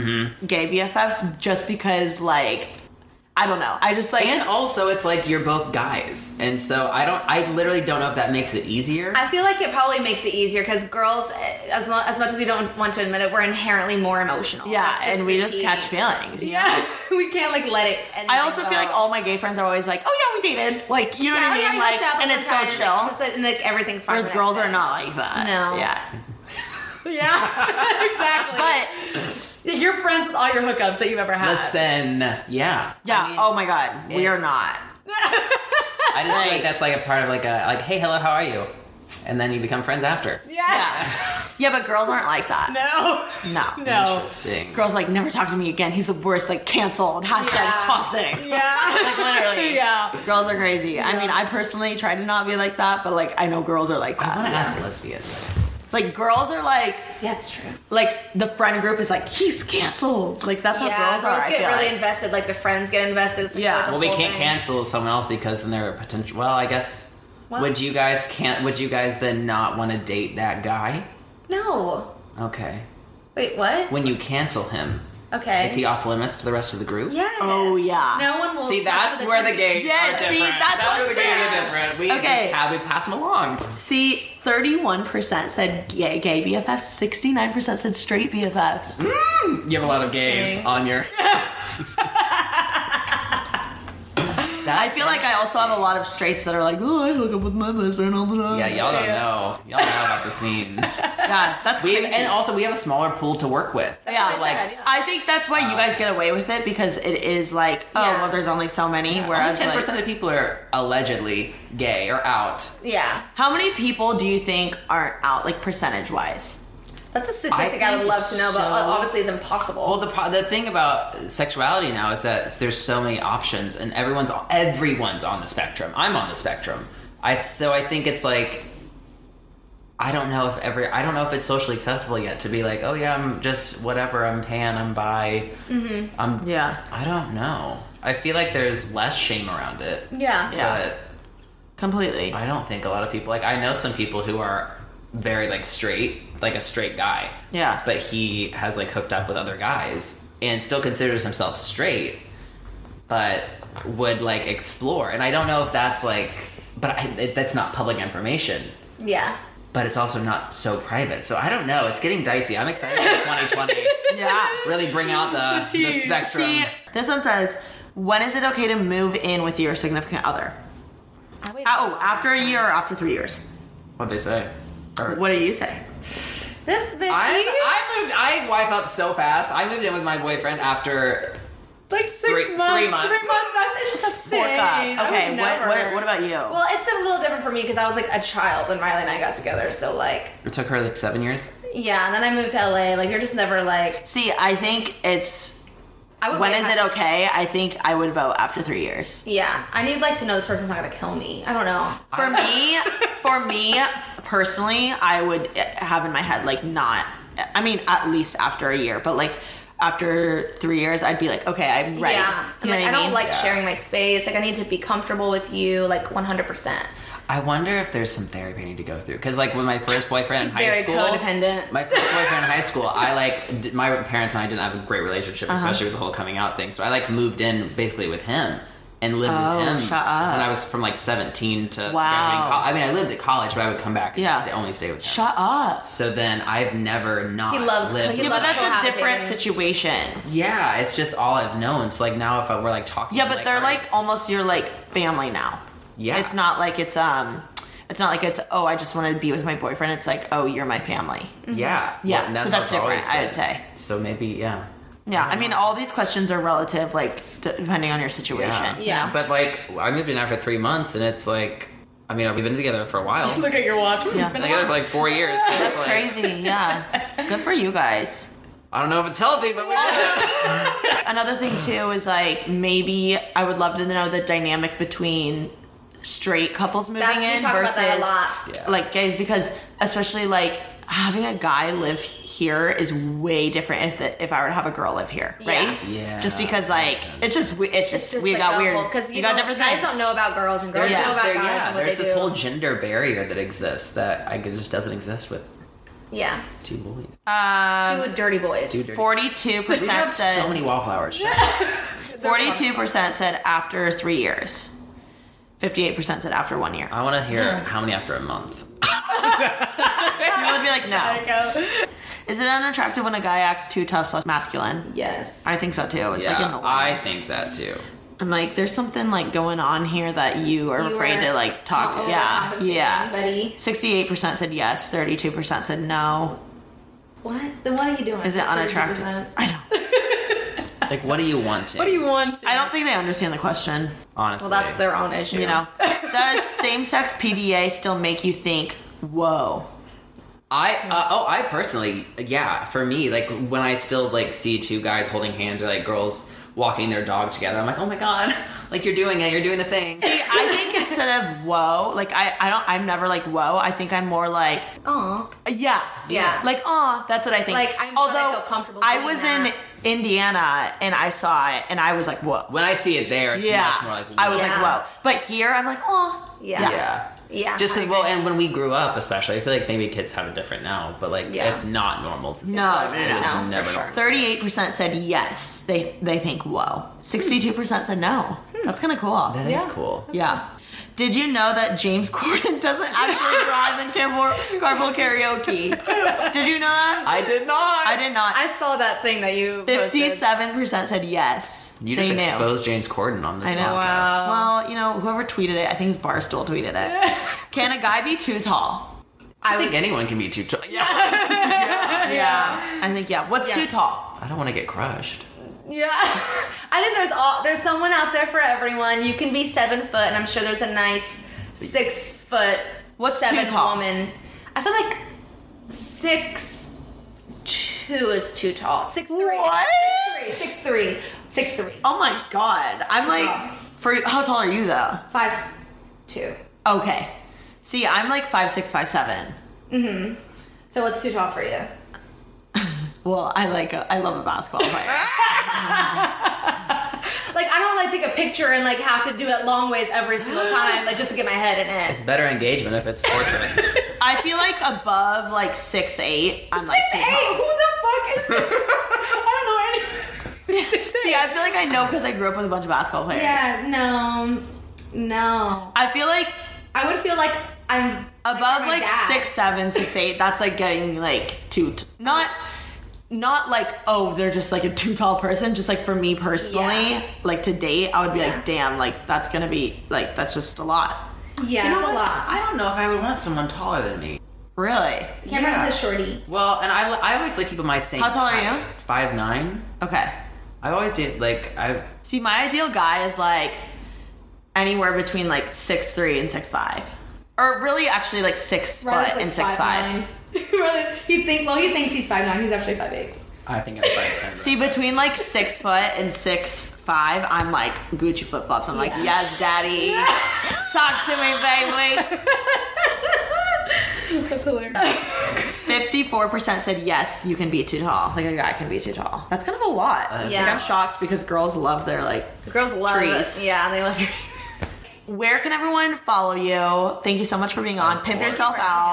BFFs just because, like, I don't know. I just like, and also it's like you're both guys, and so I literally don't know if that makes it easier. I feel like it probably makes it easier because girls, as much as we don't want to admit it, we're inherently more emotional. yeah, That's and the we just tea. catch feelings. Yeah. We can't like let it. I also feel like all my gay friends are always like, oh yeah, we dated. Like, you know what I mean? Like, and it's so chill. And like everything's fine. Whereas the girls next are day. not like that. No. Yeah. Yeah, exactly. But You're friends with all your hookups that you've ever had. Listen, yeah. yeah, I mean, oh my god, we are not. I just feel like that's like a part of like hey, hello, how are you? And then you become friends after. Yeah. Yeah, but girls aren't like that. No. No. Interesting. Girls like, never talk to me again. He's the worst. Like, canceled. Hashtag toxic. Yeah. Like, literally. Yeah. Girls are crazy. I mean, I personally try to not be like that, but like, I know girls are like that. I want to ask lesbians. Like, girls are like, That's true. like, the friend group is like, he's canceled. Like, that's how girls are. I get feel really like. invested. Like the friends get invested. It's like, Yeah. always a Well, we whole can't thing. cancel someone else because then they're a potential. Well, I guess. What? Would you guys then not want to date that guy? No. Okay. Wait, what? When you cancel him, Okay. is he off limits to the rest of the group? Yes. Oh, yeah. No one will. See, that's where the gays Yes, are different. see, that's what where I'm the gays saying. are different. We Okay. we pass them along. See, 31% said gay BFFs, 69% said straight BFFs. You have a lot of gays Interesting. on your. I feel like I also have a lot of straights that are like, oh, I hook up with my best friend all the time. Yeah, y'all don't know. Y'all know about the scene. Yeah, that's We crazy. and also we have a smaller pool to work with. yeah, what I like said, yeah. I think that's why you guys get away with it because it is like, oh, Yeah. well, there's only so many. Whereas, Only 10% like, of people are allegedly gay or out. Yeah. how many people do you think aren't out, like percentage wise? That's a statistic I would think love to know, but so. obviously it's impossible. Well, the thing about sexuality now is that there's so many options, and everyone's on the spectrum. I'm on the spectrum. So I think it's like I don't know if it's socially acceptable yet to be like, oh yeah, I'm just whatever. I'm pan. I'm bi. Mm-hmm. Yeah, I don't know. I feel like there's less shame around it. yeah. Yeah. completely. But I don't think a lot of people I know some people who are very like straight, like a straight guy. Yeah. But he has like hooked up with other guys and still considers himself straight, but would like explore. And I don't know if that's like, but that's not public information. Yeah. But it's also not so private. So I don't know. It's getting dicey. I'm excited for 2020. Yeah. Really bring out the spectrum. See, this one says, when is it okay to move in with your significant other? Oh, after a year or after 3 years? What'd they say? Or- What do you say? This bitch. I wipe up so fast. I moved in with my boyfriend after Like 6 3 months. 3 months. 3 months, that's insane. Okay, what about you? Well, it's a little different for me because I was like a child when Riley and I got together. So like, It took her like 7 years. yeah. And then I moved to LA. Like, you're just never like. See, I think it's, I would. when wait is it okay? I think I would vote after 3 years. Yeah, I need like to know this person's not gonna kill me. I don't know. For me personally, I would have in my head like not. I mean, at least after a year, but like after 3 years, I'd be like, okay, I'm ready. Yeah, You know like, what I don't mean? like sharing my space. Like, I need to be comfortable with you, like 100%. I wonder if there's some therapy I need to go through. Because, like, with my first boyfriend in high very school... codependent. My first boyfriend in high school, I, like... My parents and I didn't have a great relationship, especially with the whole coming out thing. So I, like, moved in basically with him. and lived with him shut up. when I was from like 17 to Wow. graduating college. I mean, I lived at college, but I would come back and Yeah. only stay with him. Shut up. So then I've never not He loves- lived. he Yeah, loves but that's a cohabitating. different situation. Yeah, it's just all I've known. So like now, if I were like talking, Yeah, but like, they're all right, like almost your like family now. Yeah. It's not like it's not like it's, oh, I just want to be with my boyfriend. It's like, oh, you're my family. yeah, Yeah, Well, so that's always different, I would been. say. So maybe yeah. Yeah, I mean, all these questions are relative, like depending on your situation. Yeah. But like, I moved in after 3 months, and it's like, I mean, we've been together for a while. Look at your watch. Yeah. Been together for like 4 years. So That's it's like, crazy. Yeah, good for you guys. I don't know if it's healthy, but we did it. Another thing too is like maybe I would love to know the dynamic between straight couples moving That's- we in talk about versus that a lot. Yeah. like gays, because especially like having a guy live here is way different if I were to have a girl live here, right? Yeah. Just because like it's just we got weird. because you got different guys things. don't know about girls and girls There's, know about there- guys yeah, and what there's they this do. whole gender barrier that exists that just doesn't exist with Yeah, two boys. two dirty boys. 42% We have said so many wallflowers. 42% said after 3 years. 58% said after 1 year. I want to hear how many after a month. You would be like, no. Is it unattractive when a guy acts too tough / masculine? Yes. I think so too. It's like Yeah, annoying. I think that too. I'm like, there's something like going on here that you are afraid to like talk. Yeah, yeah. Buddy. 68% said yes. 32% said no. What? Then what are you doing? Is it unattractive? 30%? I don't. Like, what do you want? What do you want? I don't think they understand the question. Honestly, Well, that's their own issue. You know, does same-sex PDA still make you think, whoa? I personally, yeah, for me, like when I still like see two guys holding hands or like girls walking their dog together, I'm like, oh my god, like you're doing the thing. See, I think instead of whoa, like I'm never like whoa. I think I'm more like, Aw. yeah, Yeah. like aw. That's what I think. Like, I'm glad I feel comfortable I doing was that. in Indiana and I saw it and I was like, whoa. When I see it there, it's Yeah, much more like, I was Yeah. like, whoa. But here, I'm like, aw. Yeah. yeah. Yeah. Just because, I well, agree. and when we grew up, especially, I feel like maybe kids have it different now, but like Yeah. it's not normal to see. No, that. no, It no, is no, never for sure. normal. 38% said yes. They think whoa. 62% said no. That's kind of cool. That is Yeah. cool. Yeah. Did you know that James Corden doesn't actually drive in carpool karaoke? Did you know that? I did not. I did not. I saw that thing that you posted. 57% said yes. You just they knew. exposed James Corden on this I know. podcast. Well, you know, whoever tweeted it, I think it's Barstool tweeted it. Can a guy be too tall? I think anyone can be too tall. Yeah. Yeah. I think, yeah. What's Yeah. too tall? I don't want to get crushed. Yeah. I think there's someone out there for everyone. You can be 7 foot, and I'm sure there's a nice 6 foot, What's 7 too tall? woman. I feel like 6'2" is too tall. 6'3". What? 6'3". 6'3". Oh my God. I'm like, how tall are you though? 5'2". Okay. See, I'm like 5'6", 5'7". So what's too tall for you? Well, I love a basketball player. Like, I don't want to take a picture and like have to do it long ways every single time, like just to get my head in it. It's better engagement if it's a portrait. I feel like above like 6'8", I'm like too 6'8". tall. Who the fuck is? I don't know any. See, I feel like I know because I grew up with a bunch of basketball players. Yeah, no. I feel like I would feel like I'm above my like dad. 6'7", 6'8", that's like getting like not like, oh, they're just like a too tall person. Just like for me personally, Yeah. like to date, I would be Yeah. like, damn, like that's gonna be like that's just a lot. Yeah, You know it's a what? lot. I don't know if I would want someone taller than me. Really? Cameron's Yeah. a shorty. Well, and I always like people my same How tall are height. you? 5'9". Okay. I always did like I. See, my ideal guy is like anywhere between like 6'3" and 6'5", or really actually like 6 foot Riley's like and 6'5". he thinks he's 5'9". He's actually 5'8". I think I'm 5'10". See, between like 6 foot and 6'5", I'm like Gucci flip flops. I'm like, yes, daddy, talk to me, baby. That's hilarious. 54% said yes, you can be too tall. Like a guy can be too tall. That's kind of a lot. Yeah. Like I'm shocked because girls love their like Girls love trees. it. Yeah, they love trees. Where can everyone follow you? Thank you so much for being on. Pimp course. yourself out.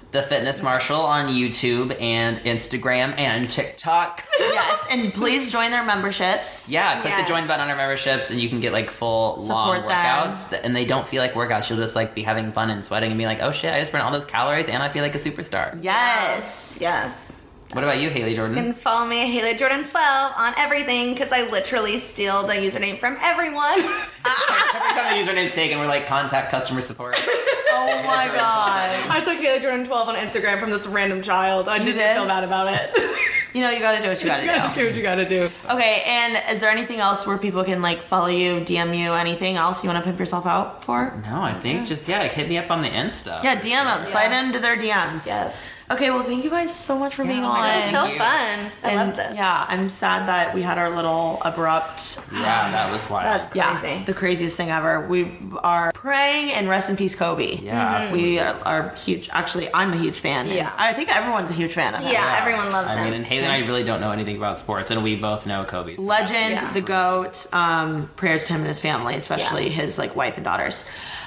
The Fitness Marshal on YouTube and Instagram and TikTok. Yes, and please join their memberships. Yeah, click the join button on our memberships and you can get like full long workouts. And they don't feel like workouts. You'll just like be having fun and sweating and be like, oh shit, I just burned all those calories and I feel like a superstar. Yes. Yes. What about you, Haley Jordan? You can follow me at Haley Jordan 12 on everything because I literally steal the username from everyone. Every time the username's taken, we're like, contact customer support. Oh my god. I took Haley Jordan 12 on Instagram from this random child. I didn't feel bad about it. You know, you gotta do what you gotta do. You gotta do what you gotta do. Okay, and is there anything else where people can like follow you, DM you, anything else you want to pimp yourself out for? No, I think just, like hit me up on the Insta. Yeah, DM them. Slide into their DMs. Yes. Okay, well, thank you guys so much for being on. This is so fun. I love this. Yeah, I'm sad that we had our little abrupt. Yeah, that was wild. That's crazy. Yeah, the craziest thing ever. We are praying and rest in peace, Kobe. Yeah, absolutely. We are huge. Actually, I'm a huge fan. Yeah. I think everyone's a huge fan of him. Yeah, everyone loves him. I mean, and Haley and I really don't know anything about sports, and we both know Kobe. So Legend, the GOAT. Prayers to him and his family, especially his like wife and daughters.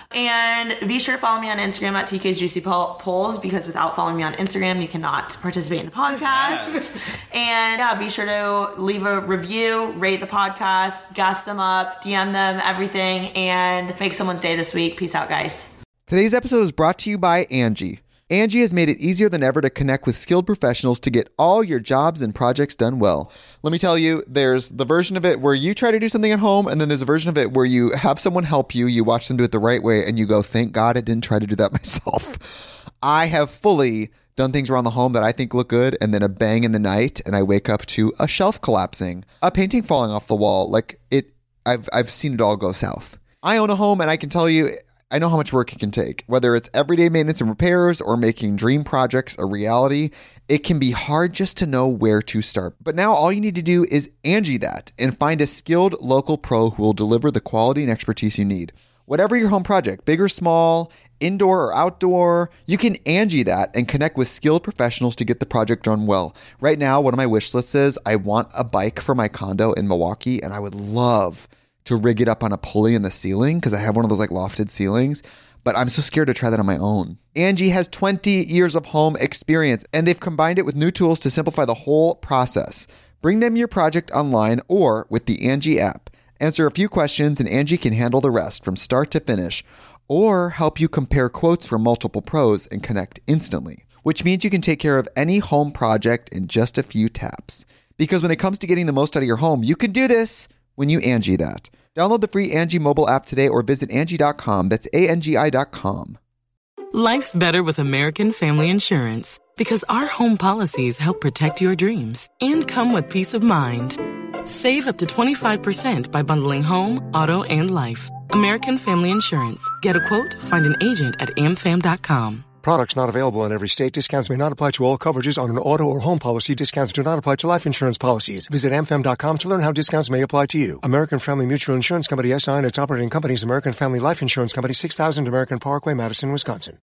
And be sure to follow me on Instagram at TK's Juicy Polls, because without following me on Instagram, you cannot participate in the podcast. Yes. And yeah, be sure to leave a review, rate the podcast, gas them up, DM them, everything, and make someone's day this week. Peace out, guys. Today's episode is brought to you by Angie. Angie has made it easier than ever to connect with skilled professionals to get all your jobs and projects done well. Let me tell you, there's the version of it where you try to do something at home, and then there's a version of it where you have someone help you, you watch them do it the right way, and you go, thank God I didn't try to do that myself. I have fully done things around the home that I think look good, and then a bang in the night, and I wake up to a shelf collapsing, a painting falling off the wall. I've seen it all go south. I own a home, and I can tell you, I know how much work it can take. Whether it's everyday maintenance and repairs or making dream projects a reality, it can be hard just to know where to start. But now all you need to do is Angie that and find a skilled local pro who will deliver the quality and expertise you need. Whatever your home project, big or small, indoor or outdoor, you can Angie that and connect with skilled professionals to get the project done well. Right now, one of my wish lists is I want a bike for my condo in Milwaukee, and I would love to rig it up on a pulley in the ceiling because I have one of those like lofted ceilings, but I'm so scared to try that on my own. Angie has 20 years of home experience, and they've combined it with new tools to simplify the whole process. Bring them your project online or with the Angie app. Answer a few questions and Angie can handle the rest from start to finish, or help you compare quotes from multiple pros and connect instantly, which means you can take care of any home project in just a few taps. Because when it comes to getting the most out of your home, you can do this when you Angie that. Download the free Angie mobile app today or visit Angie.com. That's ANGI.com. Life's better with American Family Insurance because our home policies help protect your dreams and come with peace of mind. Save up to 25% by bundling home, auto, and life. American Family Insurance. Get a quote, find an agent at amfam.com. Products not available in every state. Discounts may not apply to all coverages on an auto or home policy. Discounts do not apply to life insurance policies. Visit amfam.com to learn how discounts may apply to you. American Family Mutual Insurance Company, SI, and its operating companies, American Family Life Insurance Company, 6000 American Parkway, Madison, Wisconsin.